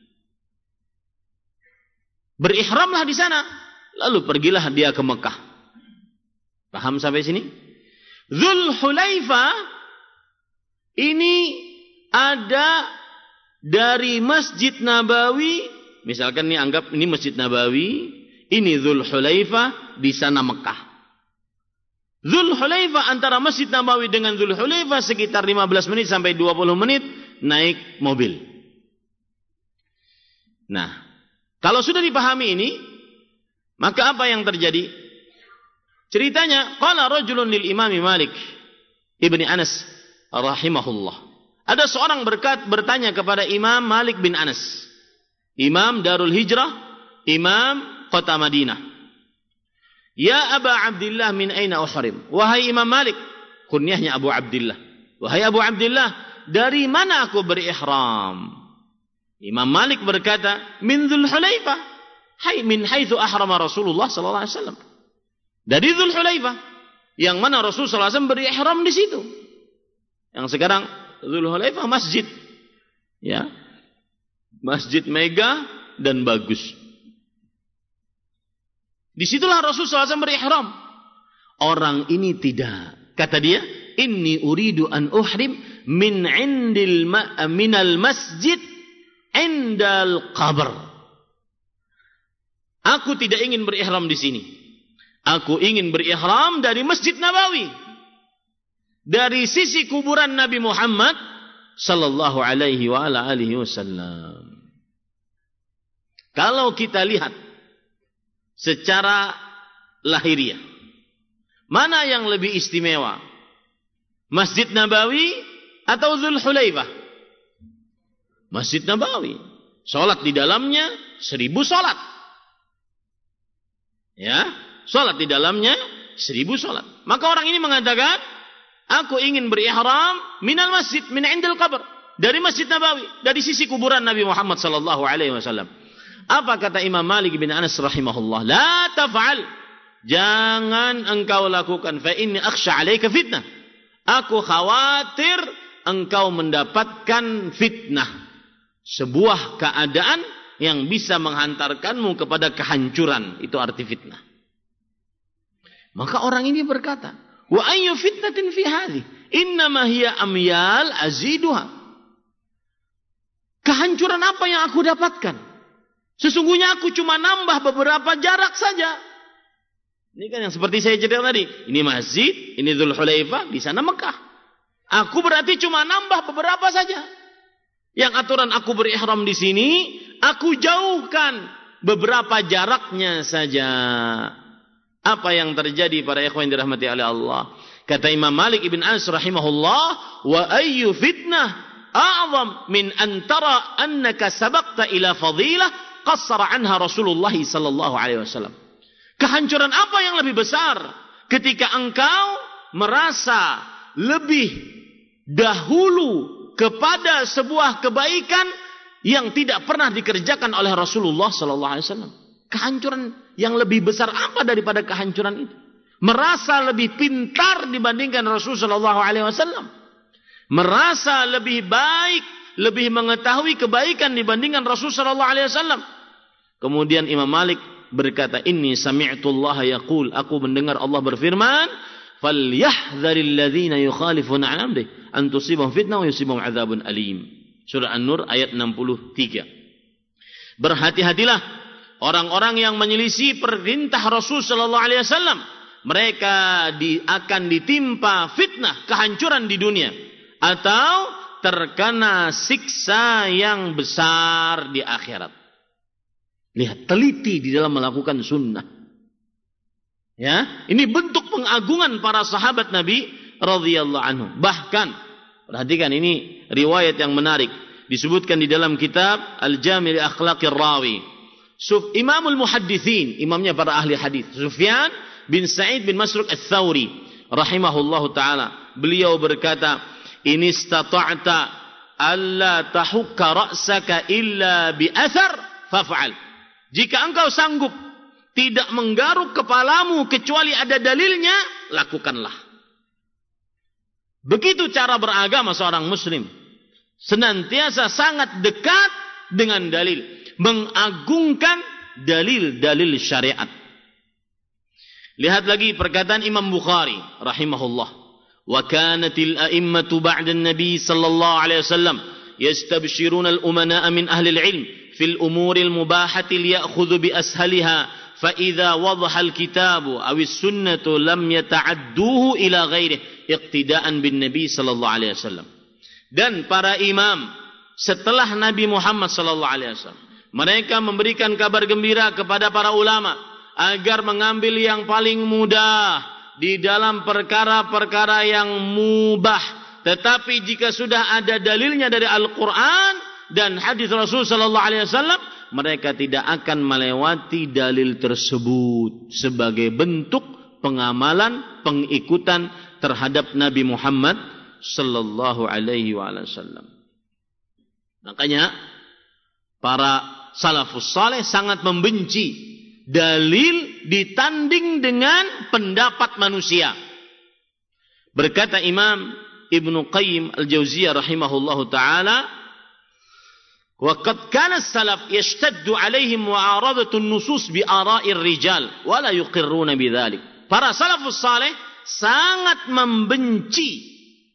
Berihramlah di sana, lalu pergilah dia ke Mekah. Paham sampai sini? Dzul Hulaifah ini ada dari Masjid Nabawi, misalkan ini anggap ini Masjid Nabawi, ini Dzul Hulaifah, di sana Mekah. Dzul Hulaifah, antara Masjid Nabawi dengan Dzul Hulaifah sekitar 15 menit sampai 20 menit naik mobil. Nah, kalau sudah dipahami ini, maka apa yang terjadi? Ceritanya, qala rajulun lil Imam Malik ibni Anas rahimahullah. Ada seorang bertanya kepada Imam Malik bin Anas, Imam Darul Hijrah, Imam kota Madinah. Ya Aba Abdillah, min aina uhrim? Wahai Imam Malik, kunyahnya Abu Abdillah. Wahai Abu Abdillah, dari mana aku berihram? Imam Malik berkata, min Dzul Hulaifah, min haitsu ahrama Rasulullah sallallahu alaihi wasallam. Dari Dzul Hulaifah, yang mana Rasul sallallahu alaihi wasallam berihram di situ. Yang sekarang Dzul Hulaifah masjid, ya, masjid megah dan bagus. Disitulah Rasul sallallahu alaihi wasallam berihram. Orang ini tidak. Kata dia, inni uridu an uhrim min minal masjid indal qabr. Aku tidak ingin berihram di sini. Aku ingin berihram dari Masjid Nabawi, dari sisi kuburan Nabi Muhammad sallallahu alaihi wa ala alihi wasallam. Kalau kita lihat secara lahiriah, mana yang lebih istimewa? Masjid Nabawi atau Dzul Hulaifah? Masjid Nabawi. Salat di dalamnya 1000 salat. Ya, salat di dalamnya 1000 salat. Maka orang ini mengatakan, aku ingin berihram minal masjid, min indil qabr, dari Masjid Nabawi, dari sisi kuburan Nabi Muhammad sallallahu alaihi wasallam. Apa kata Imam Malik bin Anas rahimahullah? La taf'al. Jangan engkau lakukan, fa inni akhsha 'alaika fitnah. Aku khawatir engkau mendapatkan fitnah. Sebuah keadaan yang bisa menghantarkanmu kepada kehancuran. Itu arti fitnah. Maka orang ini berkata, wa ayyu fitnatin fi hadhi? Innama hiya amyal aziduha. Kehancuran apa yang aku dapatkan? Sesungguhnya aku cuma nambah beberapa jarak saja. Ini kan yang seperti saya cerita tadi. Ini masjid, ini Dzul Hulaifah, di sana Mekah. Aku berarti cuma nambah beberapa saja. Yang aturan aku berihram di sini, aku jauhkan beberapa jaraknya saja. Apa yang terjadi para ikhwan yang dirahmati oleh Allah? Kata Imam Malik ibn Anas rahimahullah, wa ayyu fitnah a'zam min antara annaka sabaqta ila fadilah qassara anha Rasulullah sallallahu alaihi wasallam. Kehancuran apa yang lebih besar ketika engkau merasa lebih dahulu kepada sebuah kebaikan yang tidak pernah dikerjakan oleh Rasulullah sallallahu alaihi wasallam. Kehancuran yang lebih besar apa daripada kehancuran itu? Merasa lebih pintar dibandingkan Rasul sallallahu alaihi wasallam. Merasa lebih baik, lebih mengetahui kebaikan dibandingkan Rasul sallallahu alaihi wasallam. Kemudian Imam Malik berkata, inni sami'tu Allah yaqul, aku mendengar Allah berfirman, falyahdharil ladzina yukhalifuna 'an amrihi an tusibahum fitnah wa yusibahum 'adzabun alim. Surah An-Nur ayat 63. Berhati-hatilah orang-orang yang menyelisih perintah Rasul sallallahu alaihi wasallam. Mereka akan ditimpa fitnah, kehancuran di dunia, atau terkena siksa yang besar di akhirat. Lihat, teliti di dalam melakukan sunnah. Ya, ini bentuk pengagungan para sahabat Nabi radhiyallahu anhu. Bahkan, perhatikan ini riwayat yang menarik, disebutkan di dalam kitab Al-Jami' li Akhlaqir Rawi. Imamul Muhaddithin, imamnya para ahli hadis, Sufyan bin Sa'id bin Masruq Ats-Tsauri rahimahullahu taala. Beliau berkata, "In istata'ta alla tahukka ra'saka illa bi athar faf'al." Jika engkau sanggup tidak menggaruk kepalamu kecuali ada dalilnya, lakukanlah. Begitu cara beragama seorang muslim. Senantiasa sangat dekat dengan dalil, mengagungkan dalil-dalil syariat. Lihat lagi perkataan Imam Bukhari rahimahullah. Wa kanatil a'immatu ba'da an-nabi sallallahu alaihi wasallam yastabshiruna al-umana'a min ahli al-'ilm fil umuri al-mubahati liya'khudhu bi ashaliha fa idza wadhaha al-kitabu aw as-sunnatu lam yata'adduhu ila ghairihi iqtida'an bin nabi sallallahu alaihi wasallam. Dan para imam setelah Nabi Muhammad sallallahu alaihi wasallam, mereka memberikan kabar gembira kepada para ulama agar mengambil yang paling mudah di dalam perkara-perkara yang mubah. Tetapi jika sudah ada dalilnya dari Al-Quran dan hadis Rasul sallallahu alaihi wasallam, mereka tidak akan melewati dalil tersebut sebagai bentuk pengamalan, pengikutan terhadap Nabi Muhammad sallallahu alaihi wasallam. Makanya para salafus saleh sangat membenci dalil ditanding dengan pendapat manusia. Berkata Imam Ibnu Qayyim Al-Jauziyah rahimahullahu taala, "Wa qad kana as-salaf yashtaddu 'alaihim mu'aradatu an-nusus bi ara'ir rijal wa la yuqirruna bidzalik." Para salafus saleh sangat membenci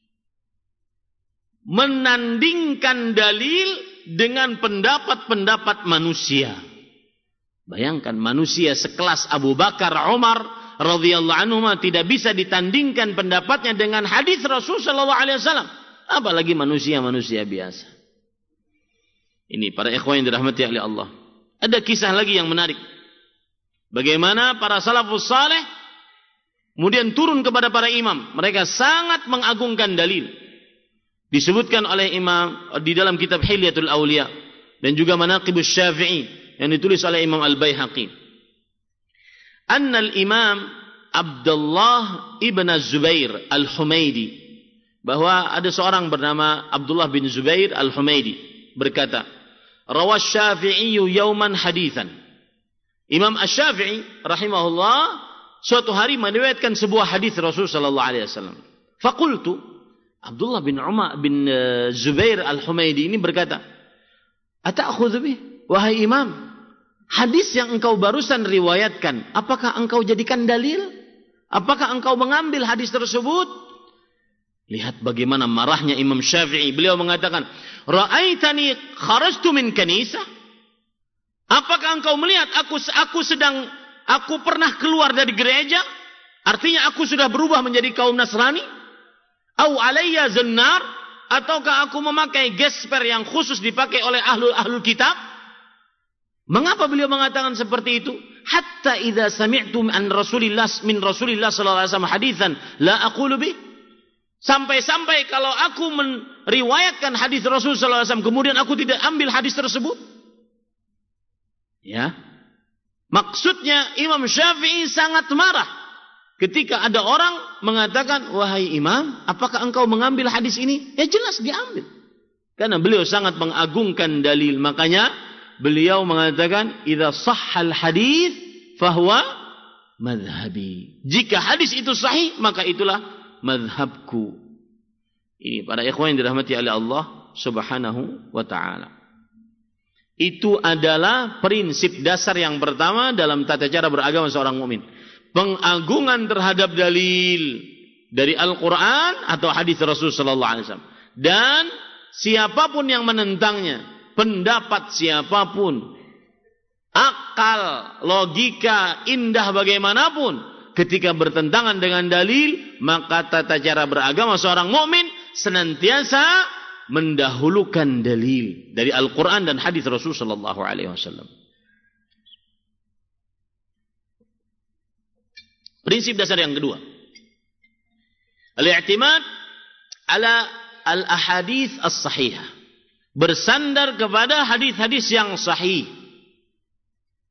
menandingkan dalil dengan pendapat-pendapat manusia. Bayangkan manusia sekelas Abu Bakar, Umar radhiyallahu anhum tidak bisa ditandingkan pendapatnya dengan hadis Rasul sallallahu alaihi wasallam, apalagi manusia-manusia biasa. Ini para ikhwan yang dirahmati oleh Allah. Ada kisah lagi yang menarik. Bagaimana para salafus saleh kemudian turun kepada para imam. Mereka sangat mengagungkan dalil. Disebutkan oleh imam di dalam kitab Hilyatul Auliya dan juga Manaqibus Syafi'i yang ditulis oleh Imam Al-Baihaqi. Annal Imam Abdullah ibn Zubair Al-Humaidi, bahwa ada seorang bernama Abdullah bin Zubair Al-Humaidi berkata, "Rawas Syafi'i yauman haditsan." Imam Asy-Syafi'i rahimahullah suatu hari meriwayatkan sebuah hadis Rasul sallallahu alaihi wasallam. Faqultu, Abdullah bin Umar bin Zubair Al-Humaidi ini berkata, "Ata'khudhu bih, wahai imam, hadis yang engkau barusan riwayatkan, apakah engkau jadikan dalil? Apakah engkau mengambil hadis tersebut?" Lihat bagaimana marahnya Imam Syafi'i. Beliau mengatakan, "Ra'aitani kharajtu min kanisah?" Apakah engkau melihat aku pernah keluar dari gereja? Artinya aku sudah berubah menjadi kaum Nasrani? Au alayya zannar, ataukah aku memakai gesper yang khusus dipakai oleh ahlul kitab? Mengapa beliau mengatakan seperti itu? Hatta idza sami'tu an Rasulillah sallallahu alaihi wasallam haditsan la aqulu bih. Sampai-sampai kalau aku meriwayatkan hadis Rasul sallallahu alaihi wasallam kemudian aku tidak ambil hadis tersebut. Ya. Maksudnya Imam Syafi'i sangat marah ketika ada orang mengatakan, "Wahai imam, apakah engkau mengambil hadis ini?" Ya jelas diambil. Karena beliau sangat mengagungkan dalil. Makanya beliau mengatakan, "Idza shahhal hadits fahuwa madhhabi." Jika hadis itu sahih, maka itulah madhabku. Ini para ikhwan yang dirahmati oleh Allah Subhanahu wa taala. Itu adalah prinsip dasar yang pertama dalam tata cara beragama seorang mukmin. Pengagungan terhadap dalil dari Al-Quran atau hadis Rasul sallallahu alaihi wasallam. Dan siapapun yang menentangnya, pendapat siapapun, akal, logika, indah bagaimanapun, ketika bertentangan dengan dalil, maka tata cara beragama seorang mukmin senantiasa mendahulukan dalil dari Al-Quran dan hadis Rasul sallallahu alaihi wasallam. Prinsip dasar yang kedua, al-i'timad ala al-ahadits as-sahihah, bersandar kepada hadis-hadis yang sahih.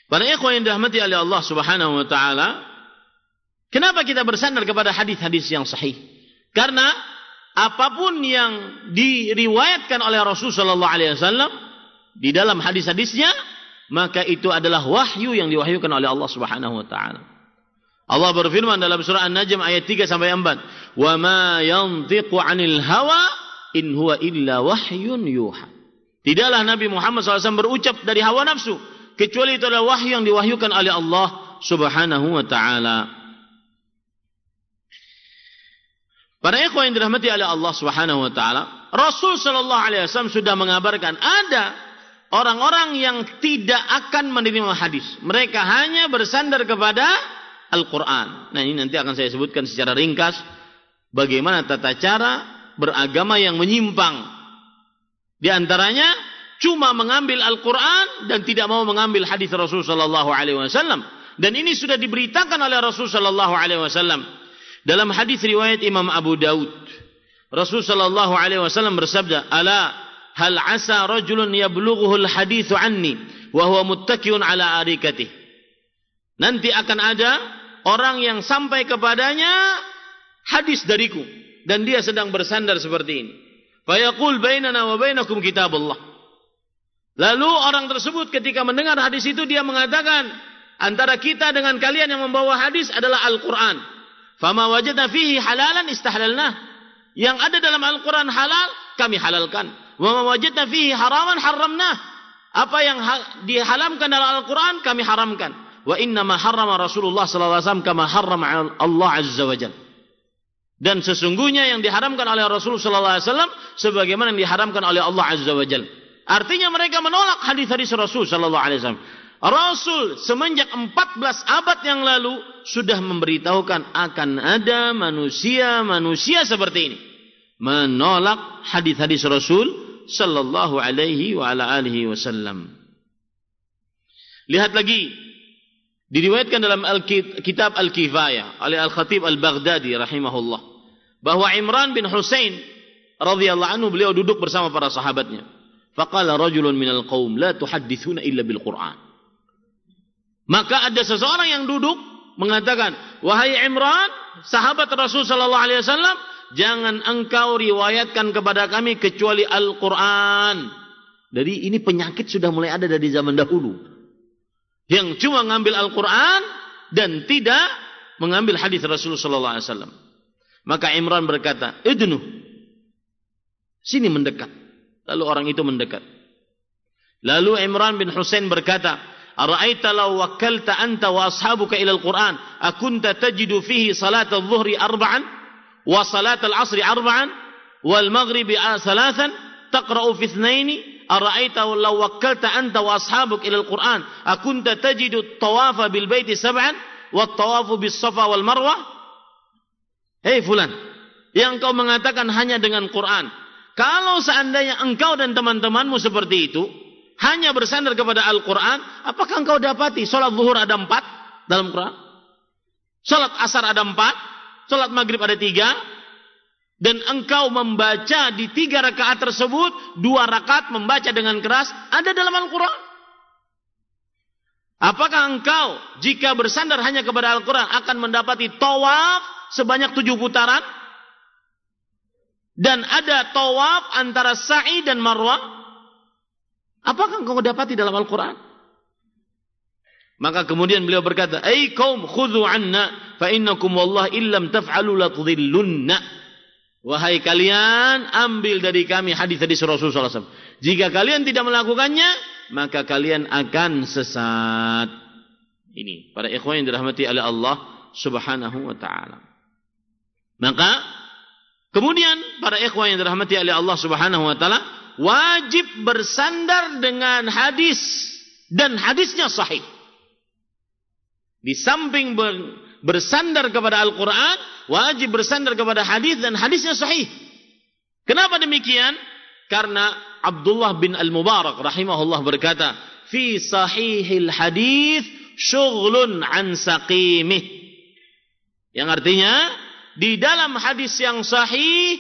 Para ikhwan yang dirahmati oleh Allah Subhanahu wa taala, kenapa kita bersandar kepada hadis-hadis yang sahih? Karena apapun yang diriwayatkan oleh Rasul sallallahu alaihi wasallam di dalam hadis-hadisnya, maka itu adalah wahyu yang diwahyukan oleh Allah Subhanahu wa taala. Allah berfirman dalam surah An-Najm ayat 3 sampai 4, "Wa ma yantiqu 'anil hawa in huwa illa wahyun yuha." Tidaklah Nabi Muhammad SAW berucap dari hawa nafsu, kecuali itu adalah wahyu yang diwahyukan oleh Allah Subhanahu wa taala. Para ikhwan yang dirahmati oleh Allah Subhanahu wa taala, Rasul sallallahu alaihi wasallam sudah mengabarkan ada orang-orang yang tidak akan menerima hadis. Mereka hanya bersandar kepada Al-Quran. Nah, ini nanti akan saya sebutkan secara ringkas bagaimana tata cara beragama yang menyimpang. Di antaranya cuma mengambil Al-Quran dan tidak mau mengambil hadis Rasul sallallahu alaihi wasallam. Dan ini sudah diberitakan oleh Rasul sallallahu alaihi wasallam. Dalam hadis riwayat Imam Abu Daud, Rasul sallallahu alaihi wasallam bersabda, "Ala hal asa rajulun yablughuhu al-haditsu anni wa huwa muttaki'un ala arikatih." Nanti akan ada orang yang sampai kepadanya hadis dariku dan dia sedang bersandar seperti ini. Fa yaqul bainana wa bainakum kitabullah. Lalu orang tersebut ketika mendengar hadis itu dia mengatakan, antara kita dengan kalian yang membawa hadis adalah Al-Quran. Fama wajadna fihi halalan istahlalnah. Yang ada dalam Al-Quran halal, kami halalkan. Wa ma wajadna fihi haraman haramnah. Apa yang diharamkan dalam Al-Quran, kami haramkan. Wa inna ma harrama Rasulullah sallallahu alaihi wasallam kama harrama Allah azza wa jalla. Dan sesungguhnya yang diharamkan oleh Rasul sallallahu alaihi wasallam sebagaimana yang diharamkan oleh Allah azza wa jalla. Artinya mereka menolak hadis-hadis Rasul sallallahu alaihi wasallam. Rasul semenjak 14 abad yang lalu sudah memberitahukan akan ada manusia-manusia seperti ini, menolak hadis-hadis Rasul sallallahu alaihi wa ala alihi wasallam. Lihat lagi, diriwayatkan dalam kitab Al-Kifayah oleh Al-Khatib Al-Baghdadi rahimahullah bahwa Imran bin Husain radhiyallahu anhu, beliau duduk bersama para sahabatnya. Faqala rajulun minal qaum la tuhadditsuna illa bil Qur'an. Maka ada seseorang yang duduk mengatakan, "Wahai Imran, sahabat Rasul sallallahu alaihi wasallam, jangan engkau riwayatkan kepada kami kecuali Al-Qur'an." Jadi ini penyakit sudah mulai ada dari zaman dahulu. Yang cuma ngambil Al-Qur'an dan tidak mengambil hadis Rasul sallallahu alaihi wasallam. Maka Imran berkata, "Idnu." Sini mendekat. Lalu orang itu mendekat. Lalu Imran bin Husain berkata, "Ara'aita law wakkalta anta wa ashabuka ila al-Qur'an, akunta tajidu fihi salat adh-dhuhri arba'an wa salat al-'asri arba'an wal maghribi thalathan taqra'u fi ithnaini? Ara'aita law wakkalta anta wa ashabuka ila al-Qur'an, akunta tajidu at-tawafa bil baiti sab'an wa at-tawafu bis Safa wal Marwah?" Hei fulan, yang kau mengatakan hanya dengan Quran, kalau seandainya engkau dan teman-temanmu seperti itu, hanya bersandar kepada Al-Quran, apakah engkau dapati sholat zuhur ada 4 dalam Quran? Sholat asar ada 4, sholat maghrib ada 3, dan engkau membaca di 3 rakaat tersebut, 2 rakaat membaca dengan keras, ada dalam Al-Quran. Apakah engkau jika bersandar hanya kepada Al-Quran akan mendapati tawaf sebanyak 7 putaran? Dan ada tawaf antara sa'i dan marwah? Apakah engkau dapati dalam Al-Quran? Maka kemudian beliau berkata, "Ai qaum khudhu anna fa innakum wallahi illam taf'alu la tudhillunna." Wahai kalian, ambil dari kami hadis-hadis Rasulullah SAW. Jika kalian tidak melakukannya, maka kalian akan sesat. Ini para ikhwan yang dirahmati oleh Allah Subhanahu wa taala. Maka kemudian para ikhwan yang dirahmati oleh Allah Subhanahu wa taala wajib bersandar dengan hadis dan hadisnya sahih. Di samping bersandar kepada Al-Quran, wajib bersandar kepada hadis dan hadisnya sahih. Kenapa demikian? Karena Abdullah bin Al-Mubarak rahimahullah berkata, "Fi sahihil hadis syughlun an saqimih." Yang artinya, di dalam hadis yang sahih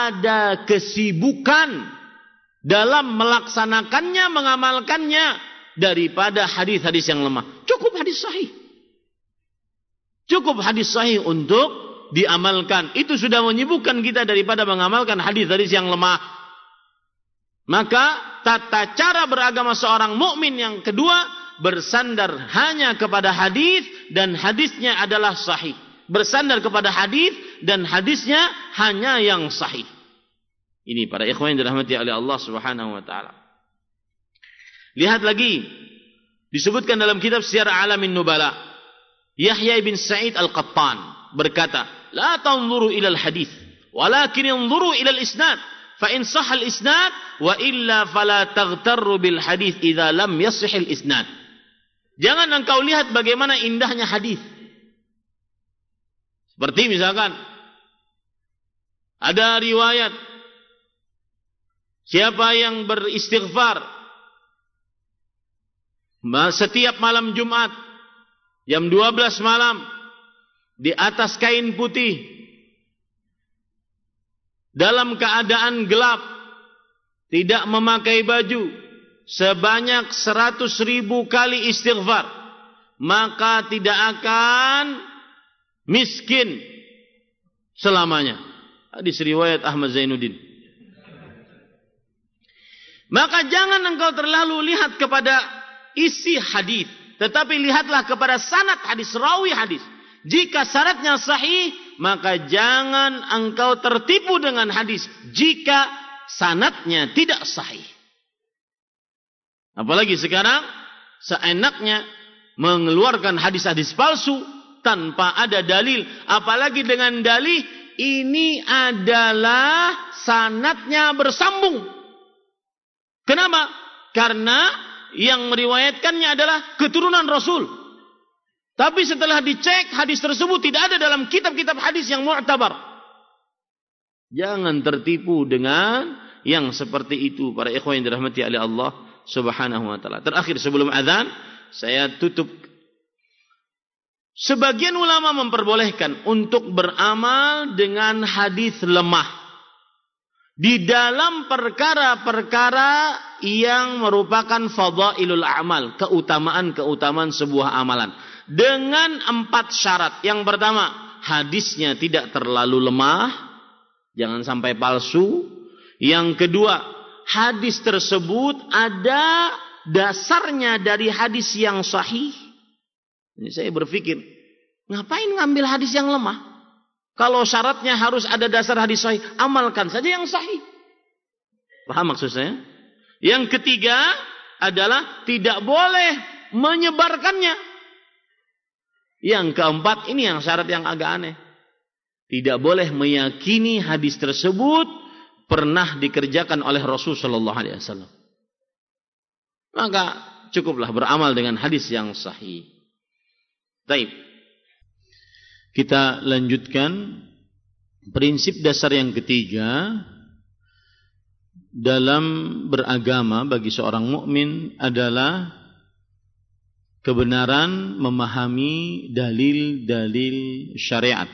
ada kesibukan dalam melaksanakannya, mengamalkannya daripada hadis-hadis yang lemah. Cukup hadis sahih. Cukup hadis sahih untuk diamalkan. Itu sudah menyibukkan kita daripada mengamalkan hadis-hadis yang lemah. Maka tata cara beragama seorang mukmin yang kedua bersandar hanya kepada hadis dan hadisnya adalah sahih. Bersandar kepada hadis dan hadisnya hanya yang sahih. Ini para ikhwan yang dirahmati oleh Allah Subhanahu wa taala. Lihat lagi disebutkan dalam kitab Syiar A'lamin Nubala, Yahya bin Sa'id Al-Qattan berkata, "La tanzuru ila al-hadis, walakin anzuru ila al-isnad, fa in sahha al-isnad wa illa fala taghtarru bil hadis idza lam yasih al-isnad." Jangan engkau lihat bagaimana indahnya hadis. Seperti misalkan ada riwayat siapa yang beristighfar setiap malam Jumat jam 12 malam di atas kain putih dalam keadaan gelap, tidak memakai baju, sebanyak 100.000 kali istighfar, maka tidak akan miskin selamanya. Hadis riwayat Ahmad Zainuddin. Maka jangan engkau terlalu lihat kepada isi hadis, tetapi lihatlah kepada sanad hadis, rawi hadis. Jika sanadnya sahih, maka jangan engkau tertipu dengan hadis jika sanadnya tidak sahih. Apalagi sekarang seenaknya mengeluarkan hadis-hadis palsu tanpa ada dalil, apalagi dengan dalil ini adalah sanadnya bersambung. Kenapa? Karena yang meriwayatkannya adalah keturunan Rasul. Tapi setelah dicek hadis tersebut tidak ada dalam kitab-kitab hadis yang mu'tabar. Jangan tertipu dengan yang seperti itu para ikhwan yang dirahmati oleh Allah Subhanahu wa taala. Terakhir sebelum azan saya tutup. Sebagian ulama memperbolehkan untuk beramal dengan hadis lemah di dalam perkara-perkara yang merupakan fadailul a'mal, keutamaan-keutamaan sebuah amalan, dengan 4 syarat. Yang pertama, hadisnya tidak terlalu lemah, jangan sampai palsu. Yang kedua, hadis tersebut ada dasarnya dari hadis yang sahih. Ini saya berpikir, ngapain ngambil hadis yang lemah? Kalau syaratnya harus ada dasar hadis sahih, amalkan saja yang sahih. Paham maksud saya? Yang ketiga adalah tidak boleh menyebarkannya. Yang keempat, ini yang syarat yang agak aneh. Tidak boleh meyakini hadis tersebut pernah dikerjakan oleh Rasul sallallahu alaihi wasallam. Maka cukuplah beramal dengan hadis yang sahih. Baik. Kita lanjutkan prinsip dasar yang ketiga dalam beragama bagi seorang mukmin adalah kebenaran memahami dalil-dalil syariat.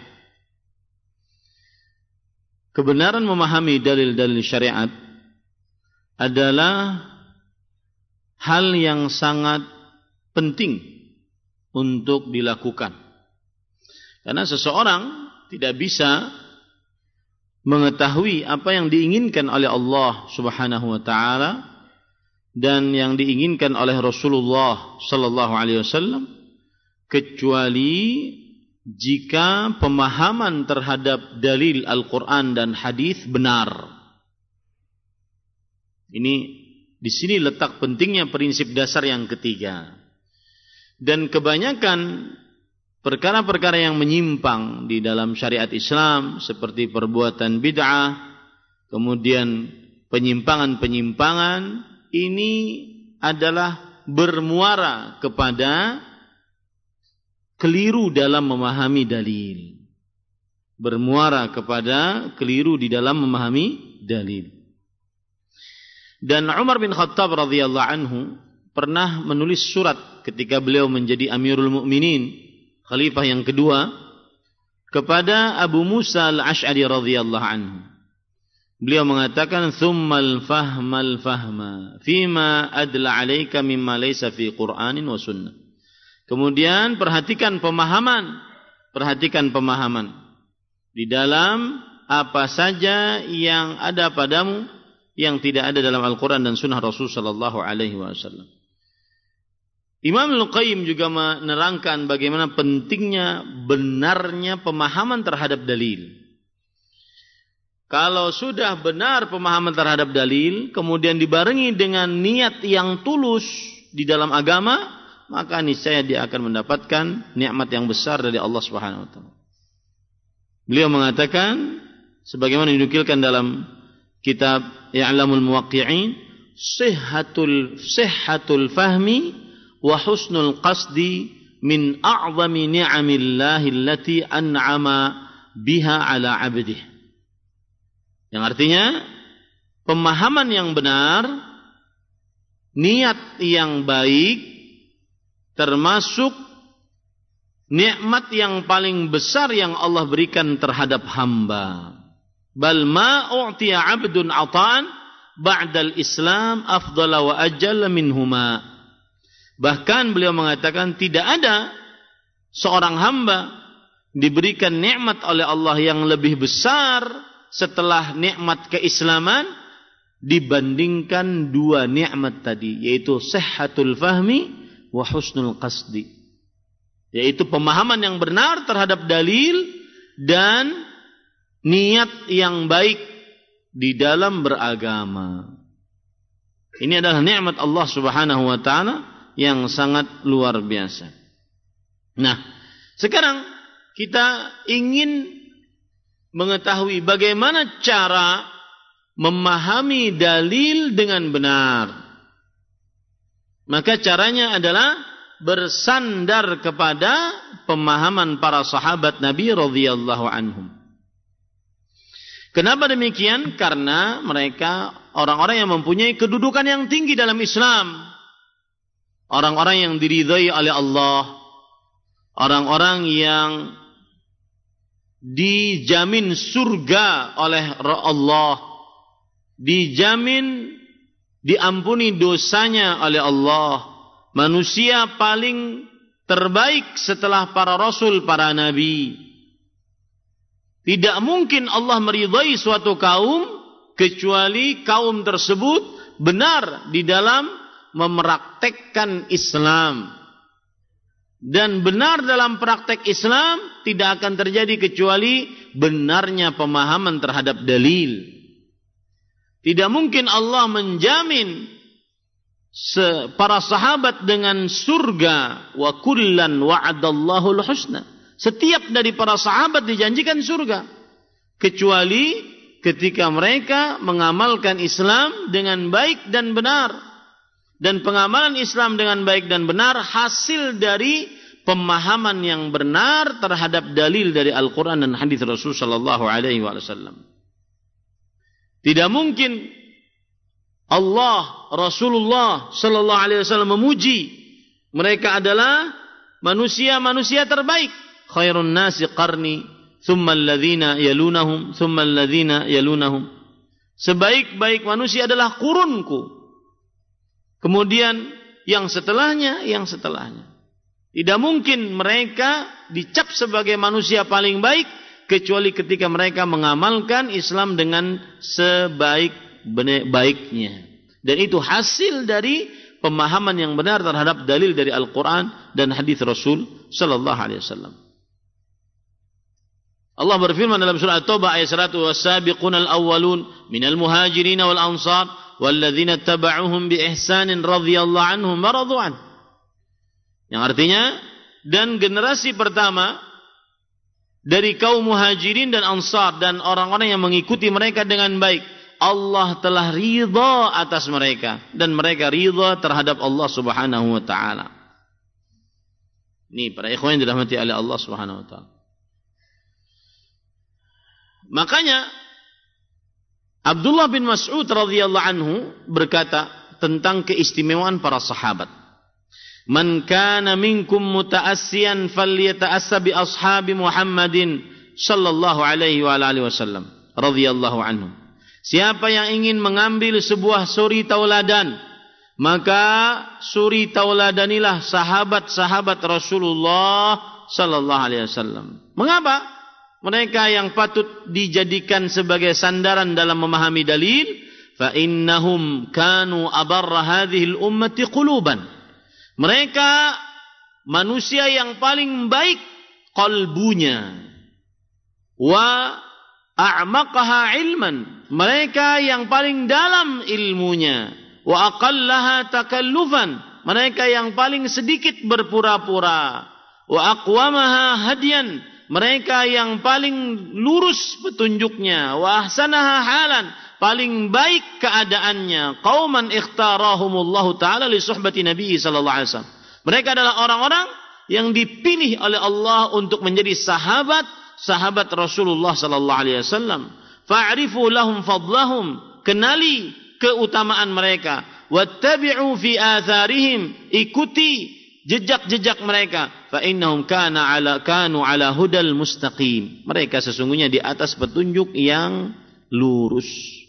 Kebenaran memahami dalil-dalil syariat adalah hal yang sangat penting untuk dilakukan. Karena seseorang tidak bisa mengetahui apa yang diinginkan oleh Allah Subhanahu wa taala dan yang diinginkan oleh Rasulullah sallallahu alaihi wasallam kecuali jika pemahaman terhadap dalil Al-Qur'an dan hadis benar. Ini di sini letak pentingnya prinsip dasar yang ketiga. Dan kebanyakan perkara-perkara yang menyimpang di dalam syariat Islam seperti perbuatan bid'ah, kemudian penyimpangan-penyimpangan, ini adalah bermuara kepada keliru dalam memahami dalil. Bermuara kepada keliru di dalam memahami dalil. Dan Umar bin Khattab radhiyallahu anhu pernah menulis surat ketika beliau menjadi Amirul Mukminin, khalifah yang kedua, kepada Abu Musa al-Ash'ari radhiyallahu anhu. Beliau mengatakan tsummal fahma fima adla 'alaika mimma laysa fi Qur'anin wa sunnah. Kemudian perhatikan pemahaman di dalam apa saja yang ada padamu yang tidak ada dalam Al-Qur'an dan sunnah Rasul sallallahu alaihi wasallam. Imam Al-Qayyim juga menerangkan bagaimana pentingnya benarnya pemahaman terhadap dalil. Kalau sudah benar pemahaman terhadap dalil, kemudian dibarengi dengan niat yang tulus di dalam agama, maka niscaya dia akan mendapatkan nikmat yang besar dari Allah Subhanahu wa taala. Beliau mengatakan sebagaimana dinukilkan dalam kitab I'lamul Muwaqqi'in, sihhatul fahmi wa husnul qasdi min a'zami ni'amillahi allati an'ama biha 'ala 'abdihi. Yang artinya pemahaman yang benar, niat yang baik, termasuk nikmat yang paling besar yang Allah berikan terhadap hamba. Bal ma u'tiya 'abdun 'ata'an ba'dal Islam afdala wa ajalla minhuma. Bahkan beliau mengatakan tidak ada seorang hamba diberikan nikmat oleh Allah yang lebih besar setelah nikmat keislaman dibandingkan dua nikmat tadi, yaitu sihhatul fahmi wa husnul qasdi, yaitu pemahaman yang benar terhadap dalil dan niat yang baik di dalam beragama. Ini adalah nikmat Allah Subhanahu wa taala yang sangat luar biasa. Nah, sekarang kita ingin mengetahui bagaimana cara memahami dalil dengan benar. Maka caranya adalah bersandar kepada pemahaman para sahabat Nabi radhiyallahu anhum. Kenapa demikian? Karena mereka orang-orang yang mempunyai kedudukan yang tinggi dalam Islam. Orang-orang yang diridhai oleh Allah. Orang-orang yang dijamin surga oleh Allah, dijamin diampuni dosanya oleh Allah, manusia paling terbaik setelah para rasul, para nabi. Tidak mungkin Allah meridhai suatu kaum kecuali kaum tersebut benar di dalam mempraktekkan Islam. Dan benar dalam praktek Islam tidak akan terjadi kecuali benarnya pemahaman terhadap dalil. Tidak mungkin Allah menjamin para sahabat dengan surga, wa kullan wa'adallahul husna. Setiap dari para sahabat dijanjikan surga, kecuali ketika mereka mengamalkan Islam dengan baik dan benar. Dan pengamalan Islam dengan baik dan benar hasil dari pemahaman yang benar terhadap dalil dari Al-Quran dan hadis Rasul sallallahu alaihi wasallam. Tidak mungkin Allah, Rasulullah sallallahu alaihi wasallam memuji mereka adalah manusia-manusia terbaik. Khairun nasi qarni, thumma alladhina yalunahum, thumma alladhina yalunahum. Sebaik-baik manusia adalah kurunku. Kemudian yang setelahnya, yang setelahnya. Tidak mungkin mereka dicap sebagai manusia paling baik kecuali ketika mereka mengamalkan Islam dengan sebaik-baiknya. Dan itu hasil dari pemahaman yang benar terhadap dalil dari Al-Quran dan hadis Rasul sallallahu alaihi wasallam. Allah berfirman dalam surah At-Taubah ayat 100, "Was-sabiqunal awwalun minal muhajirin wal ansar walladzina tabauhum bi ihsanin radhiyallahu anhum wa radu an." Yang artinya, dan generasi pertama dari kaum muhajirin dan ansar dan orang-orang yang mengikuti mereka dengan baik, Allah telah ridha atas mereka dan mereka ridha terhadap Allah Subhanahu wa taala. Ini para ikhwan yang dirahmati oleh Allah Subhanahu wa taala. Makanya Abdullah bin Mas'ud radhiyallahu anhu berkata tentang keistimewaan para sahabat. Man kana minkum muta'assiyan falyata'assa bi ashabi Muhammadin sallallahu alaihi wa alihi wasallam radhiyallahu anhu. Siapa yang ingin mengambil sebuah suri tauladan, maka suri tauladanilah sahabat-sahabat Rasulullah sallallahu alaihi wasallam. Mengapa? Mereka yang patut dijadikan sebagai sandaran dalam memahami dalil, fa innahum kanu abarra hadhil ummati quluban. Mereka manusia yang paling baik qalbunya, wa a'maqaha ilman, mereka yang paling dalam ilmunya, wa aqallaha takallufan, mereka yang paling sedikit berpura-pura, wa aqwamaha hadiyan, mereka yang paling lurus petunjuknya, wa ahsanaha halan, paling baik keadaannya, qauman ikhtarahumullahu taala li suhbati nabi sallallahu alaihi wasallam. Mereka adalah orang-orang yang dipilih oleh Allah untuk menjadi sahabat Rasulullah sallallahu alaihi wasallam. Fa'rifu lahum fadlahum, kenali keutamaan mereka. Wattabi'u fi atharihim, ikuti jejak-jejak mereka. Fa innahum kanu ala hudal mustaqim. Mereka sesungguhnya di atas petunjuk yang lurus.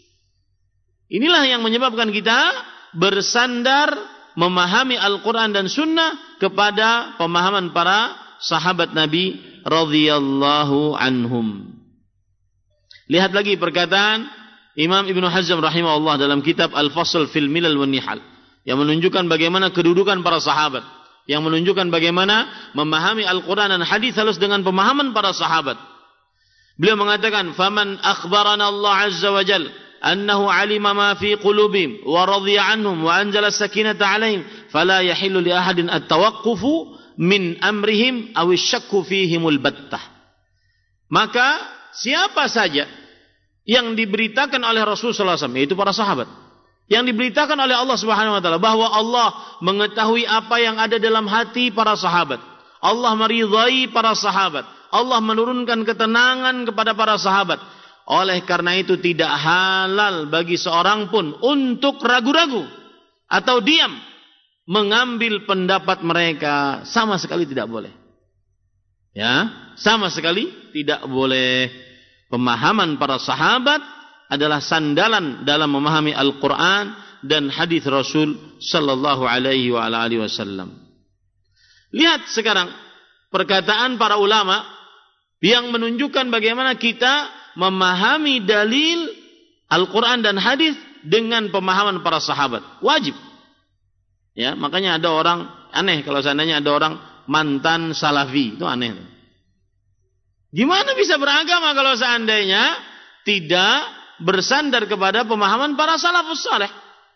Inilah yang menyebabkan kita bersandar memahami Al-Quran dan Sunnah kepada pemahaman para sahabat Nabi radhiyallahu anhum. Lihat lagi perkataan Imam Ibnu Hazm rahimahullah dalam kitab Al-Fasl fil Milal wan Nihal, yang menunjukkan bagaimana kedudukan para sahabat, yang menunjukkan bagaimana memahami Al-Quran dan hadis harus dengan pemahaman para sahabat. Beliau mengatakan, "Faman akhbarana Allah azza wa jalla annahu alima ma fi qulubihim wa radhiya anhum wa anzala as-sakinata 'alaihim fala yahillu li ahadin at-tawaqqufu min amrihim aw asyakku fihimul battah." Maka siapa saja yang diberitakan oleh Rasulullah SAW, yaitu para sahabat, yang diberitakan oleh Allah Subhanahu wa taala bahwa Allah mengetahui apa yang ada dalam hati para sahabat, Allah meridhai para sahabat, Allah menurunkan ketenangan kepada para sahabat. Oleh karena itu tidak halal bagi seorang pun untuk ragu-ragu atau diam mengambil pendapat mereka, sama sekali tidak boleh. Ya, sama sekali tidak boleh. Pemahaman para sahabat adalah sandalan dalam memahami Al-Quran dan hadis Rasul sallallahu alaihi wa alihi wasallam. Lihat sekarang perkataan para ulama yang menunjukkan bagaimana kita memahami dalil Al-Quran dan hadis dengan pemahaman para sahabat. Wajib. Ya, makanya ada orang aneh kalau seandainya ada orang mantan salafi, itu aneh. Gimana bisa beragama kalau seandainya tidak bersandar kepada pemahaman para salafus saleh?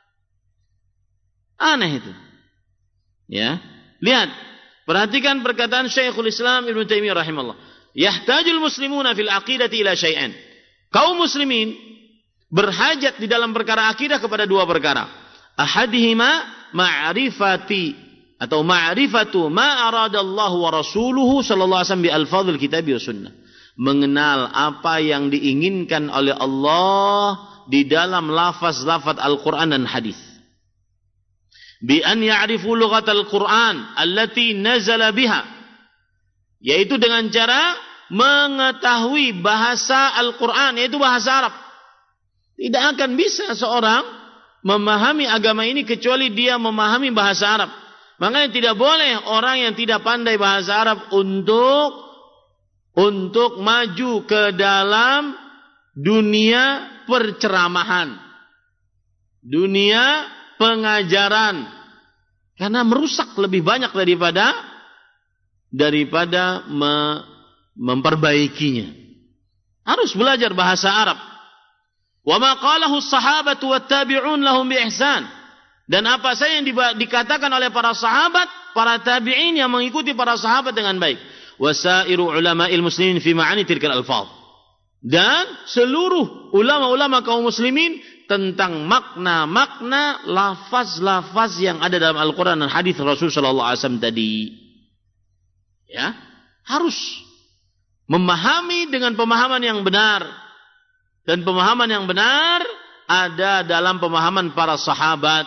Aneh itu. Ya, lihat, perhatikan perkataan Syekhul Islam Ibnu Taimiyah rahimahullah. Yahtajul muslimuna fil aqidati ila syai'an. Kaum muslimin berhajat di dalam perkara akidah kepada dua perkara. Ahadihima ma'rifati atau ma'rifatu ma aradallahu wa rasuluhu sallallahu alaihi wasallam bi alfadhil kitab wa sunnah. Mengenal apa yang diinginkan oleh Allah di dalam lafaz-lafaz Al-Quran dan hadis. Bi an ya'rifu lughatal Quran allati nazala biha, yaitu dengan cara mengetahui bahasa Al-Quran, yaitu bahasa Arab. Tidak akan bisa seorang memahami agama ini kecuali dia memahami bahasa Arab. Makanya tidak boleh orang yang tidak pandai bahasa Arab untuk maju ke dalam dunia perceramahan, dunia pengajaran, karena merusak lebih banyak daripada memperbaikinya. Harus belajar bahasa Arab. Wa ma qalahu as-sahabatu wat-tabi'un lahum bi ihsan. Dan apa saja yang dikatakan oleh para sahabat, para tabi'in yang mengikuti para sahabat dengan baik. Wasairu ulama'il muslimin fi ma'ani tilkal alfaz. Dan seluruh ulama-ulama kaum muslimin tentang makna-makna lafaz-lafaz yang ada dalam Al-Quran dan hadis Rasul sallallahu alaihi wasallam tadi. Ya, harus memahami dengan pemahaman yang benar. Dan pemahaman yang benar ada dalam pemahaman para sahabat.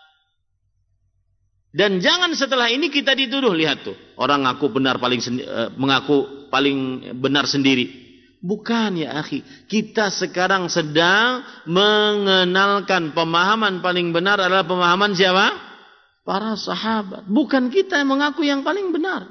Dan jangan setelah ini kita dituduh, lihat tuh, orang mengaku paling benar sendiri. Bukan ya akhi. Kita sekarang sedang mengenalkan pemahaman paling benar adalah pemahaman siapa? Para sahabat. Bukan kita yang mengaku yang paling benar.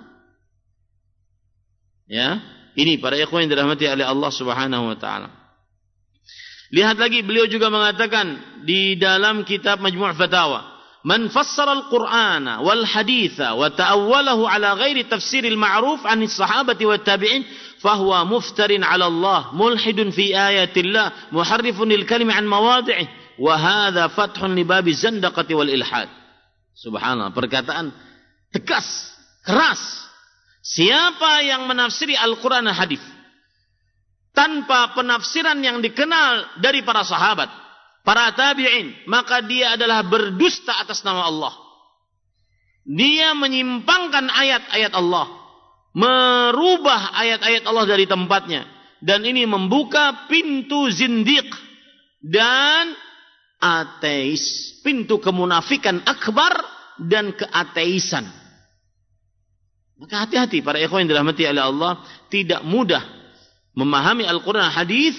Ya, ini para ikhwan yang dirahmati oleh Allah Subhanahu wa taala. Lihat lagi, beliau juga mengatakan di dalam kitab Majmu' Fatawa, "Man fassara al-Qur'ana wal haditha wa ta'awwalahu ala ghairi tafsiril ma'ruf 'anis sahabati wat tabi'in fahuwa muftarin 'ala Allah, mulhidun fi ayatillah, muharrifun lil kalimi 'an mawadhi'i, wa hadha fathun li babi zandaqati wal ilhad." Subhanallah, perkataan tegas, keras. Siapa yang menafsiri Al-Qur'an dan hadis tanpa penafsiran yang dikenal dari para sahabat, para tabi'in, maka dia adalah berdusta atas nama Allah. Dia menyimpangkan ayat-ayat Allah, merubah ayat-ayat Allah dari tempatnya, dan ini membuka pintu zindiq dan ateis, pintu kemunafikan akbar dan keateisan. Maka hati-hati para ikhwan yang dirahmati oleh Allah, tidak mudah memahami Al-Quran hadis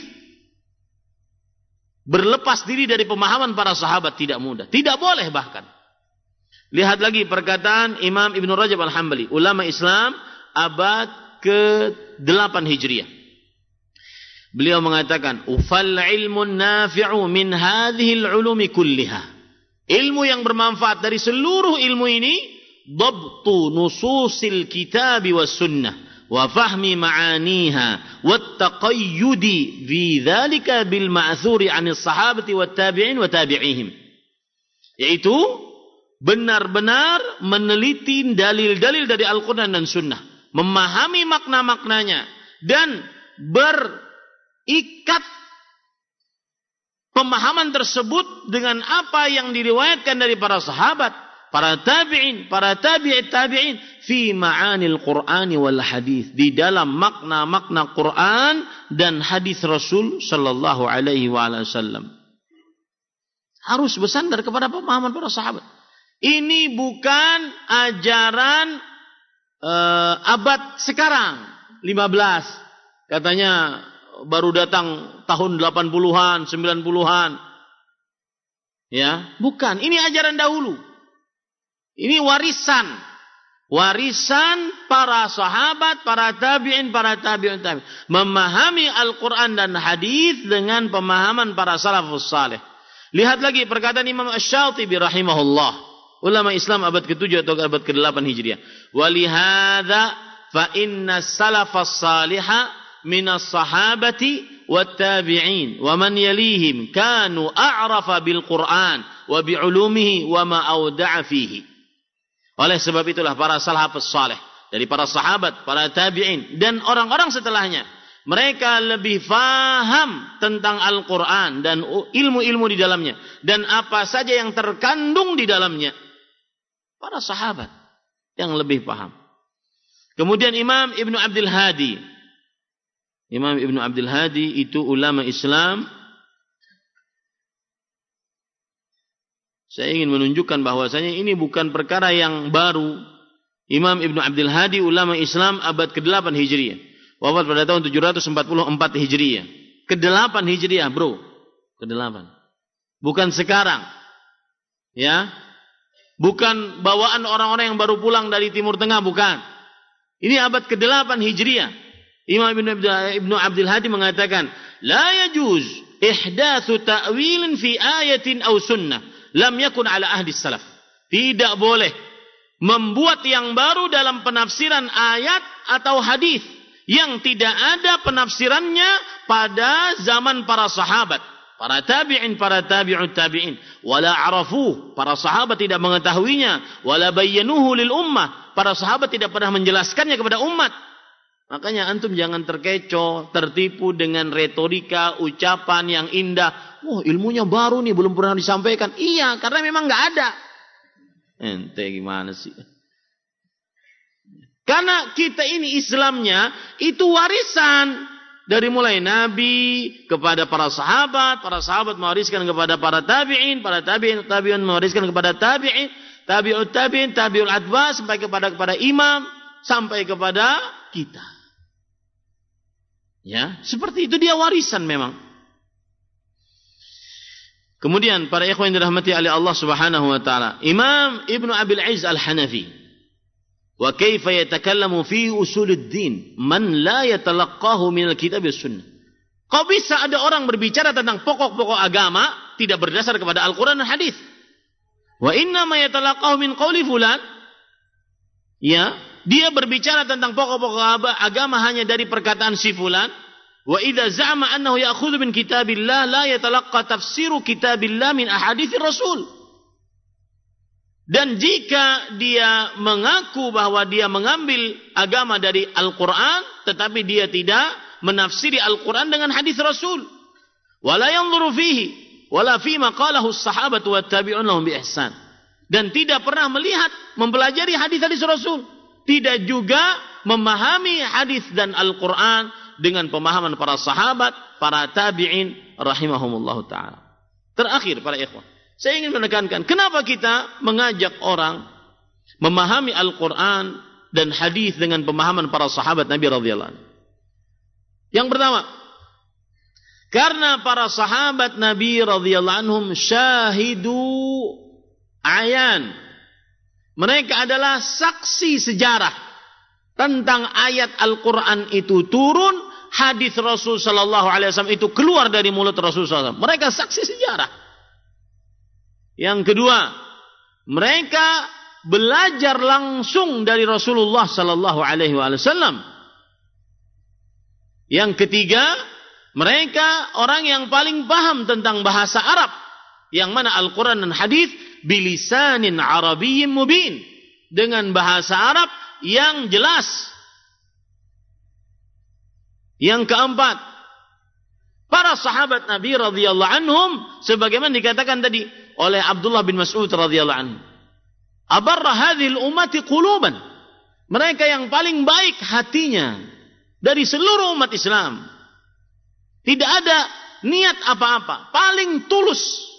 berlepas diri dari pemahaman para sahabat, tidak mudah, tidak boleh bahkan. Lihat lagi perkataan Imam Ibn Rajab Al-Hambali, ulama Islam abad ke-8 Hijriah. Beliau mengatakan, "Ufal ilmun nafi'u min hadhil ulumi kulliha." Ilmu yang bermanfaat dari seluruh ilmu ini, dhabtu nususil kitabi was sunnah wa fahmi ma'aniha wa taqayyudi fi dzalika bil ma'thuri 'anis sahabati wat tabi'in wa tabi'ihim. Yaitu benar-benar meneliti dalil-dalil dari Al-Qur'an dan Sunnah, memahami makna-maknanya dan berikat pemahaman tersebut dengan apa yang diriwayatkan dari para sahabat, para tabi'in, para tabi'it tabi'in fi ma'anil Qur'ani wal hadis, di dalam makna-makna Quran dan hadis Rasul sallallahu alaihi wasallam. Harus bersandar kepada pemahaman para sahabat. Ini bukan ajaran abad sekarang 15. Katanya baru datang tahun 80-an, 90-an. Ya, bukan. Ini ajaran dahulu. Ini warisan para sahabat, para tabi'in, para tabi'un tabi'in. Memahami Al-Quran dan hadis dengan pemahaman para salafus salih. Lihat lagi perkataan Imam Asy-Syatibi rahimahullah, ulama Islam abad ke-7 atau abad ke-8 Hijriah. Walihada fa inna salafas salihah minas sahabati wat tabi'in wa man yalihim kanu a'rafa bil Qur'an wa bi 'ulumihi wa ma awda'a fihi. Oleh sebab itulah para salafus saleh dari para sahabat, para tabi'in dan orang-orang setelahnya, mereka lebih faham tentang Al-Quran dan ilmu-ilmu di dalamnya dan apa saja yang terkandung di dalamnya. Para sahabat yang lebih paham. Kemudian Imam Ibnu Abdul Hadi. Imam Ibnu Abdul Hadi itu ulama Islam. Saya ingin menunjukkan bahwasanya ini bukan perkara yang baru. Imam Ibnu Abdul Hadi ulama Islam abad ke-8 Hijriah. Wafat pada tahun 744 Hijriah. Ke-8 Hijriah, bro. Ke-8. Bukan sekarang. Ya. Bukan bawaan orang-orang yang baru pulang dari Timur Tengah, bukan. Ini abad ke-8 Hijriah. Imam Ibnu Abdul Hadi mengatakan, "La yajuz ihdatsu ta'wilin fi ayatin aw sunnah lam yakun ala ahdi salaf." Tidak boleh membuat yang baru dalam penafsiran ayat atau hadis yang tidak ada penafsirannya pada zaman para sahabat, para tabi'in, para tabi'ut tabi'in. Wala arafuh, para sahabat tidak mengetahuinya. Wala bayyanuhu lil ummah, para sahabat tidak pernah menjelaskannya kepada umat. Makanya antum jangan terkecoh, tertipu dengan retorika, ucapan yang indah. Wah, ilmunya baru nih, belum pernah disampaikan. Iya, karena memang nggak ada. Ente gimana sih? Karena kita ini Islamnya itu warisan dari mulai Nabi kepada para sahabat mewariskan kepada para tabi'in mewariskan kepada tabi'in, tabi'ut tabi'in, tabi'ul atba sampai kepada imam, sampai kepada kita. Ya, seperti itu dia warisan memang. Kemudian para ikhwan yang dirahmati oleh Allah Subhanahu wa taala, Imam Ibnu Abil Izz Al-Hanafi, wa kaifa yatakallamu fi usuluddin man la yatalaqqahu min al-kitab was sunnah. Kok bisa ada orang berbicara tentang pokok-pokok agama tidak berdasar kepada Al-Qur'an dan hadis? Wa inna ma yatalaqahu min qawli fulan. Ya, dia berbicara tentang pokok-pokok agama hanya dari perkataan si fulan. Wa idza za'ama annahu ya'khudhu min kitabillah la yatalaqqa tafsiru kitabillah min ahaditsir rasul. Dan jika dia mengaku bahwa dia mengambil agama dari Al-Qur'an tetapi dia tidak menafsiri Al-Qur'an dengan hadis Rasul, wala yanzuru fihi wala fi ma qalahu as-sahabatu wat-tabi'un lahum bi ihsan, dan tidak pernah melihat mempelajari hadis-hadis Rasul, tidak juga memahami hadis dan Al-Qur'an dengan pemahaman para sahabat, para tabi'in rahimahumullah ta'ala. Terakhir para ikhwan, saya ingin menekankan kenapa kita mengajak orang memahami Al-Quran dan hadis dengan pemahaman para sahabat Nabi radhiyallahu anhu. Yang pertama, karena para sahabat Nabi radhiyallahu anhum syahidu ayan. Mereka adalah saksi sejarah tentang ayat Al-Quran itu turun, hadis Rasul sallallahu alaihi wasallam itu keluar dari mulut Rasul sallallahu alaihi wasallam. Mereka saksi sejarah. Yang kedua, mereka belajar langsung dari Rasulullah sallallahu alaihi wasallam. Yang ketiga, mereka orang yang paling paham tentang bahasa Arab, yang mana Al-Quran dan hadis bilisanin arabiyyin mubin, dengan bahasa Arab yang jelas. Yang keempat, para sahabat Nabi radhiyallahu anhum sebagaimana dikatakan tadi oleh Abdullah bin Mas'ud radhiyallahu anhu, abarra hadhil ummati quluban, mereka yang paling baik hatinya dari seluruh umat Islam, tidak ada niat apa-apa, paling tulus,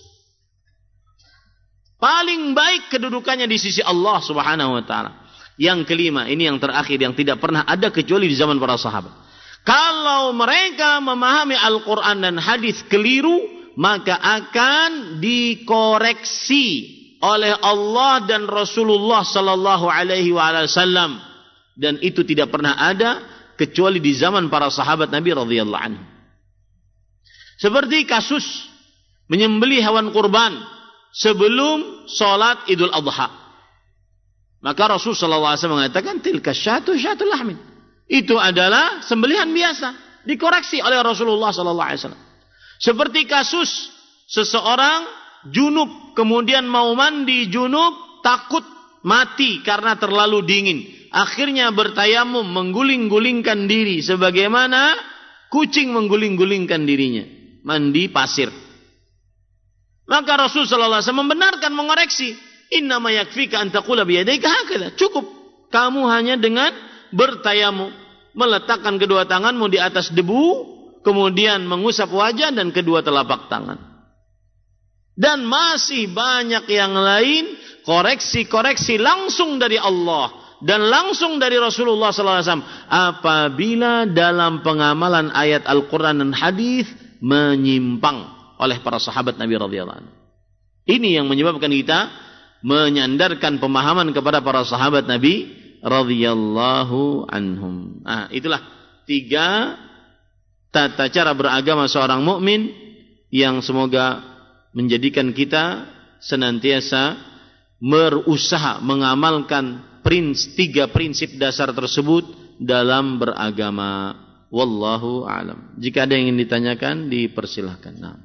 paling baik kedudukannya di sisi Allah Subhanahu wa taala. Yang kelima, ini yang terakhir yang tidak pernah ada kecuali di zaman para sahabat. Kalau mereka memahami Al-Quran dan hadis keliru, maka akan dikoreksi oleh Allah dan Rasulullah sallallahu alaihi wasallam, dan itu tidak pernah ada kecuali di zaman para sahabat Nabi radhiyallahu anhu. Seperti kasus menyembelih hewan kurban sebelum salat Idul Adha. Maka Rasul sallallahu alaihi wasallam mengatakan tilka syatul lahmin. Itu adalah sembelihan biasa, dikoreksi oleh Rasulullah sallallahu alaihi wasallam. Seperti kasus seseorang junub kemudian mau mandi junub, takut mati karena terlalu dingin, akhirnya bertayamum, mengguling-gulingkan diri sebagaimana kucing mengguling-gulingkan dirinya, mandi pasir. Maka Rasul sallallahu alaihi wasallam membenarkan, mengoreksi, innama yakfika an taqula bi yadayka hakadha, cukup kamu hanya dengan bertayamum, meletakkan kedua tanganmu di atas debu, kemudian mengusap wajah dan kedua telapak tangan. Dan masih banyak yang lain, koreksi-koreksi langsung dari Allah dan langsung dari Rasulullah SAW apabila dalam pengamalan ayat Al-Quran dan hadis menyimpang oleh para sahabat Nabi radhiyallahu anhu. Ini yang menyebabkan kita menyandarkan pemahaman kepada para sahabat Nabi radhiyallahu anhum. Nah, itulah 3 tata cara beragama seorang mukmin yang semoga menjadikan kita senantiasa berusaha mengamalkan 3 prinsip dasar tersebut dalam beragama. Wallahu a'lam. Jika ada yang ingin ditanyakan, dipersilahkan. Nah.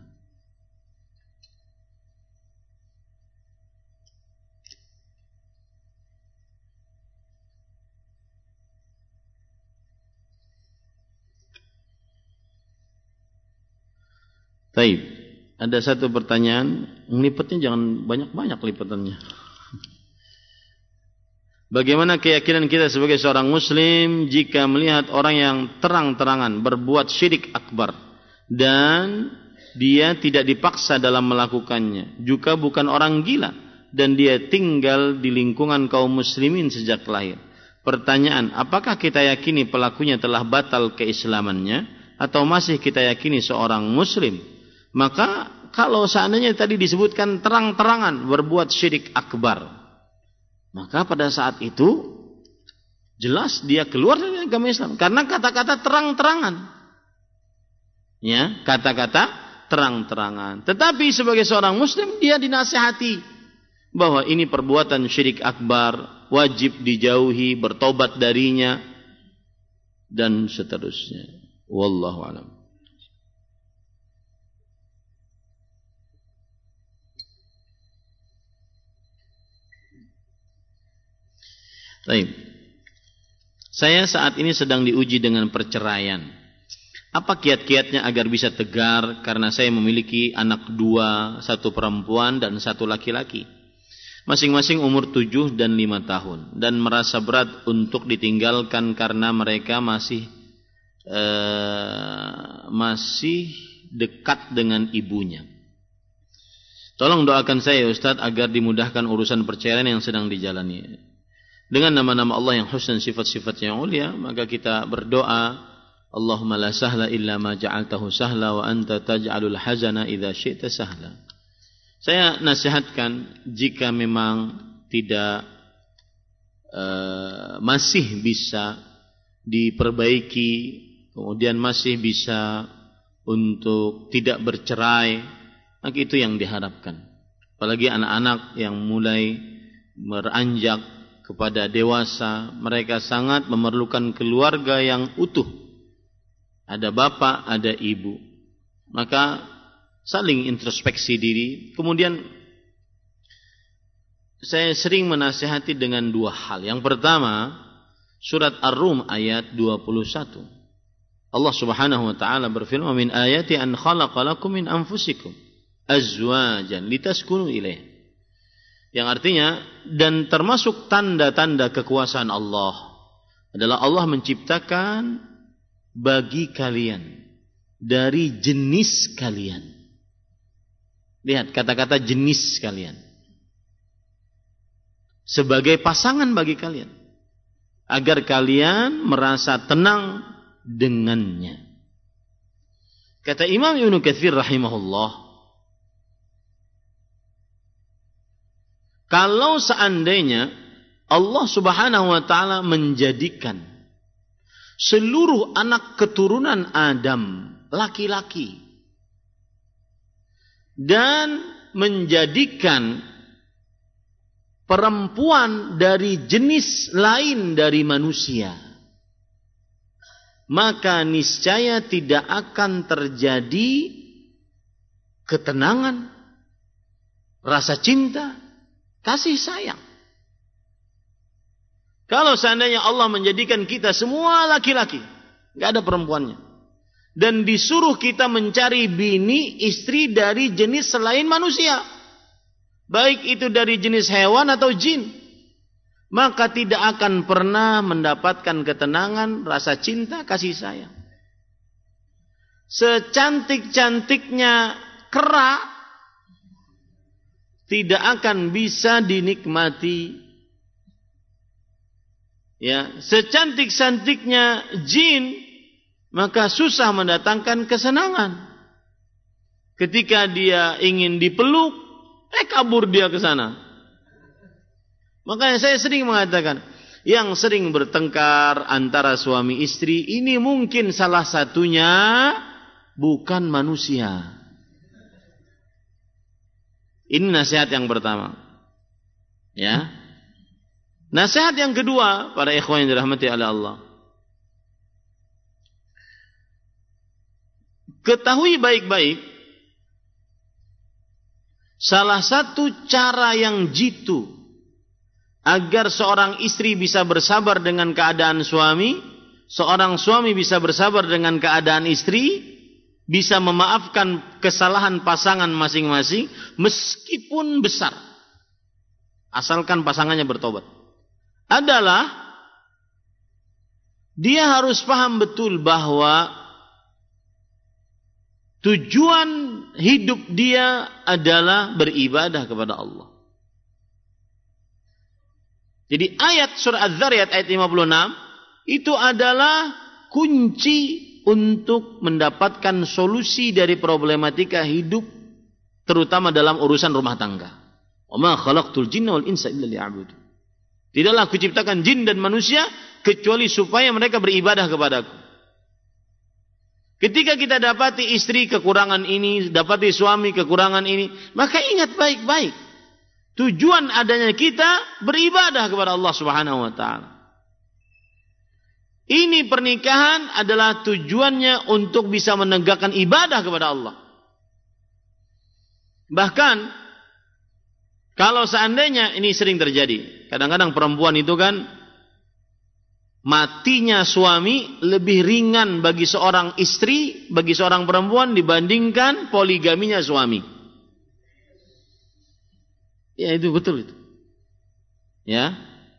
Baik, ada satu pertanyaan, lipatnya jangan banyak-banyak lipatannya. Bagaimana keyakinan kita sebagai seorang muslim jika melihat orang yang terang-terangan berbuat syirik akbar dan dia tidak dipaksa dalam melakukannya, juga bukan orang gila dan dia tinggal di lingkungan kaum muslimin sejak lahir? Pertanyaan, apakah kita yakini pelakunya telah batal keislamannya atau masih kita yakini seorang muslim, maka kalau seandainya tadi disebutkan terang-terangan berbuat syirik akbar, maka pada saat itu jelas dia keluar dari agama Islam karena kata-kata terang-terangan. Ya, kata-kata terang-terangan. Tetapi sebagai seorang muslim dia dinasihati bahwa ini perbuatan syirik akbar, wajib dijauhi, bertobat darinya dan seterusnya. Wallahu a'lam. Baik. Saya saat ini sedang diuji dengan perceraian. Apa kiat-kiatnya agar bisa tegar karena saya memiliki anak 2, 1 perempuan dan 1 laki-laki. Masing-masing umur 7 dan 5 tahun dan merasa berat untuk ditinggalkan karena mereka masih dekat dengan ibunya. Tolong doakan saya Ustaz agar dimudahkan urusan perceraian yang sedang dijalani. Dengan nama-nama Allah yang husna, sifat-sifat yang mulia, maka kita berdoa, Allahumma la sahla illa ma ja'altahu sahla wa anta taj'alul hazana idza syi'ta sahla. Saya nasihatkan jika memang tidak masih bisa diperbaiki, kemudian masih bisa untuk tidak bercerai, maka itu yang diharapkan. Apalagi anak-anak yang mulai beranjak kepada dewasa, mereka sangat memerlukan keluarga yang utuh. Ada bapak, ada ibu. Maka saling introspeksi diri. Kemudian saya sering menasihati dengan 2 hal. Yang pertama, surat Ar-Rum ayat 21. Allah Subhanahu wa taala berfirman, "Min ayati an khalaqa lakum min anfusikum azwajan litaskunu ilaiha." Yang artinya, dan termasuk tanda-tanda kekuasaan Allah adalah Allah menciptakan bagi kalian dari jenis kalian. Lihat kata-kata jenis kalian. Sebagai pasangan bagi kalian. Agar kalian merasa tenang dengannya. Kata Imam Ibnu Katsir rahimahullah, kalau seandainya Allah Subhanahu wa taala menjadikan seluruh anak keturunan Adam laki-laki dan menjadikan perempuan dari jenis lain dari manusia, maka niscaya tidak akan terjadi ketenangan, rasa cinta, kasih sayang. Kalau seandainya Allah menjadikan kita semua laki-laki, gak ada perempuannya, dan disuruh kita mencari bini, istri dari jenis selain manusia, baik itu dari jenis hewan atau jin, maka tidak akan pernah mendapatkan ketenangan, rasa cinta, kasih sayang. Secantik-cantiknya kera tidak akan bisa dinikmati. Ya, secantik-cantiknya jin maka susah mendatangkan kesenangan. Ketika dia ingin dipeluk, kabur dia ke sana. Makanya saya sering mengatakan, yang sering bertengkar antara suami istri ini mungkin salah satunya bukan manusia. Ini nasihat yang pertama. Ya. Nasihat yang kedua, para ikhwan yang dirahmati oleh Allah. Ketahui baik-baik, salah satu cara yang jitu agar seorang istri bisa bersabar dengan keadaan suami, seorang suami bisa bersabar dengan keadaan istri, bisa memaafkan kesalahan pasangan masing-masing meskipun besar, asalkan pasangannya bertobat, adalah dia harus paham betul bahwa tujuan hidup dia adalah beribadah kepada Allah. Jadi ayat surah Az-Zariyat ayat 56 itu adalah kunci untuk mendapatkan solusi dari problematika hidup, terutama dalam urusan rumah tangga. Wa ma khalaqtul jinna wal insa illa liya'budun. Tidaklah aku ciptakan jin dan manusia kecuali supaya mereka beribadah kepadaku. Ketika kita dapati istri kekurangan ini, dapati suami kekurangan ini, maka ingat baik-baik. Tujuan adanya kita beribadah kepada Allah Subhanahu wa taala. Ini pernikahan adalah tujuannya untuk bisa menegakkan ibadah kepada Allah. Bahkan kalau seandainya ini sering terjadi, kadang-kadang perempuan itu kan matinya suami lebih ringan bagi seorang istri, bagi seorang perempuan dibandingkan poligaminya suami. Ya itu betul itu. Ya.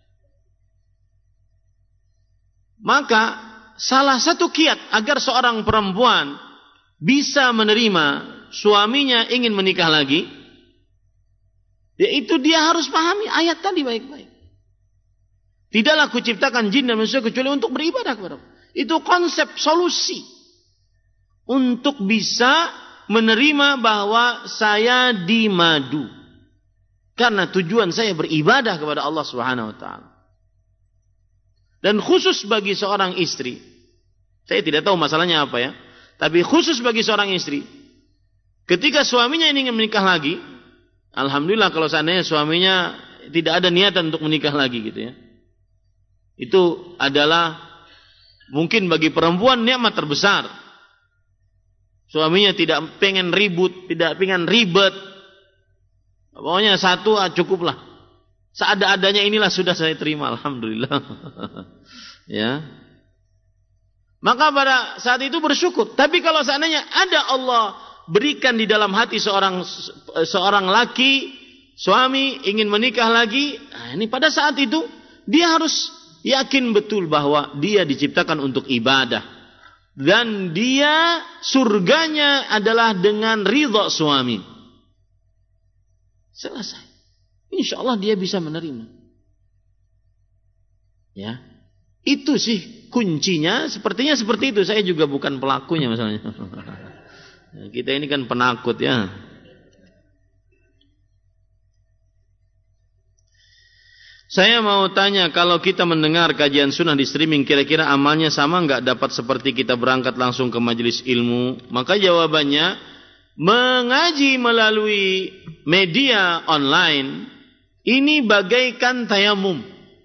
Maka salah satu kiat agar seorang perempuan bisa menerima suaminya ingin menikah lagi, yaitu dia harus pahami ayat tadi baik-baik. Tidaklah kuciptakan jin dan manusia kecuali untuk beribadah kepada Allah. Itu konsep solusi untuk bisa menerima bahwa saya dimadu. Karena tujuan saya beribadah kepada Allah Subhanahu wa taala. Dan khusus bagi seorang istri, saya tidak tahu masalahnya apa ya, tapi khusus bagi seorang istri, ketika suaminya ingin menikah lagi, alhamdulillah kalau seandainya suaminya tidak ada niatan untuk menikah lagi gitu ya. Itu adalah mungkin bagi perempuan nikmat terbesar. Suaminya tidak pengen ribut, tidak pengen ribet. Pokoknya satu cukuplah. Seada-adanya inilah sudah saya terima, alhamdulillah. Ya. Maka pada saat itu bersyukur. Tapi kalau seandainya ada Allah berikan di dalam hati seorang laki, suami ingin menikah lagi, nah ini pada saat itu dia harus yakin betul bahwa dia diciptakan untuk ibadah dan dia surganya adalah dengan ridha suami. Selesai. Insyaallah dia bisa menerima. Ya. Itu sih kuncinya, sepertinya seperti itu. Saya juga bukan pelakunya masalahnya. Kita ini kan penakut ya. Saya mau tanya, kalau kita mendengar kajian sunnah di streaming, kira-kira amalnya sama enggak dapat seperti kita berangkat langsung ke majelis ilmu? Maka jawabannya, mengaji melalui media online ini bagaikan tayamum,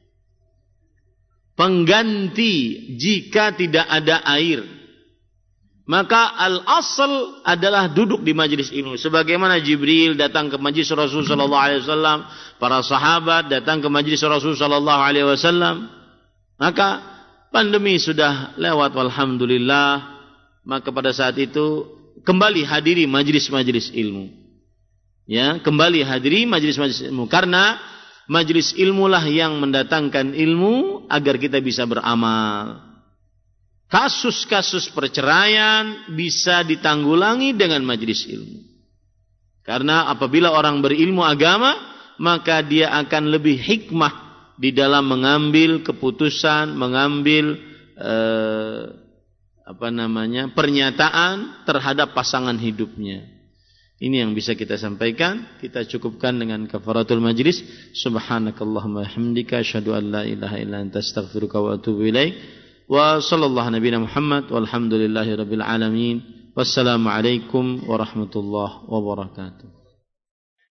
pengganti jika tidak ada air. Maka al-asl adalah duduk di majelis ilmu. Sebagaimana Jibril datang ke majelis Rasul sallallahu alaihi wasallam, para sahabat datang ke majelis Rasul sallallahu alaihi wasallam. Maka pandemi sudah lewat walhamdulillah. Maka pada saat itu kembali hadiri majelis-majelis ilmu. Ya, kembali hadiri majelis-majelis ilmu karena majelis ilmulah yang mendatangkan ilmu agar kita bisa beramal. Kasus-kasus perceraian bisa ditanggulangi dengan majelis ilmu. Karena apabila orang berilmu agama, maka dia akan lebih hikmah di dalam mengambil keputusan, mengambil pernyataan terhadap pasangan hidupnya. Ini yang bisa kita sampaikan. Kita cukupkan dengan kafaratul majlis. Subhanakallahumma hamdika asyhadu an la ilaha illa anta astaghfiruka wa atubu ilaik. Wa sallallahu nabiyana Muhammad walhamdulillahi rabbil alamin. Wassalamu alaikum warahmatullahi wabarakatuh.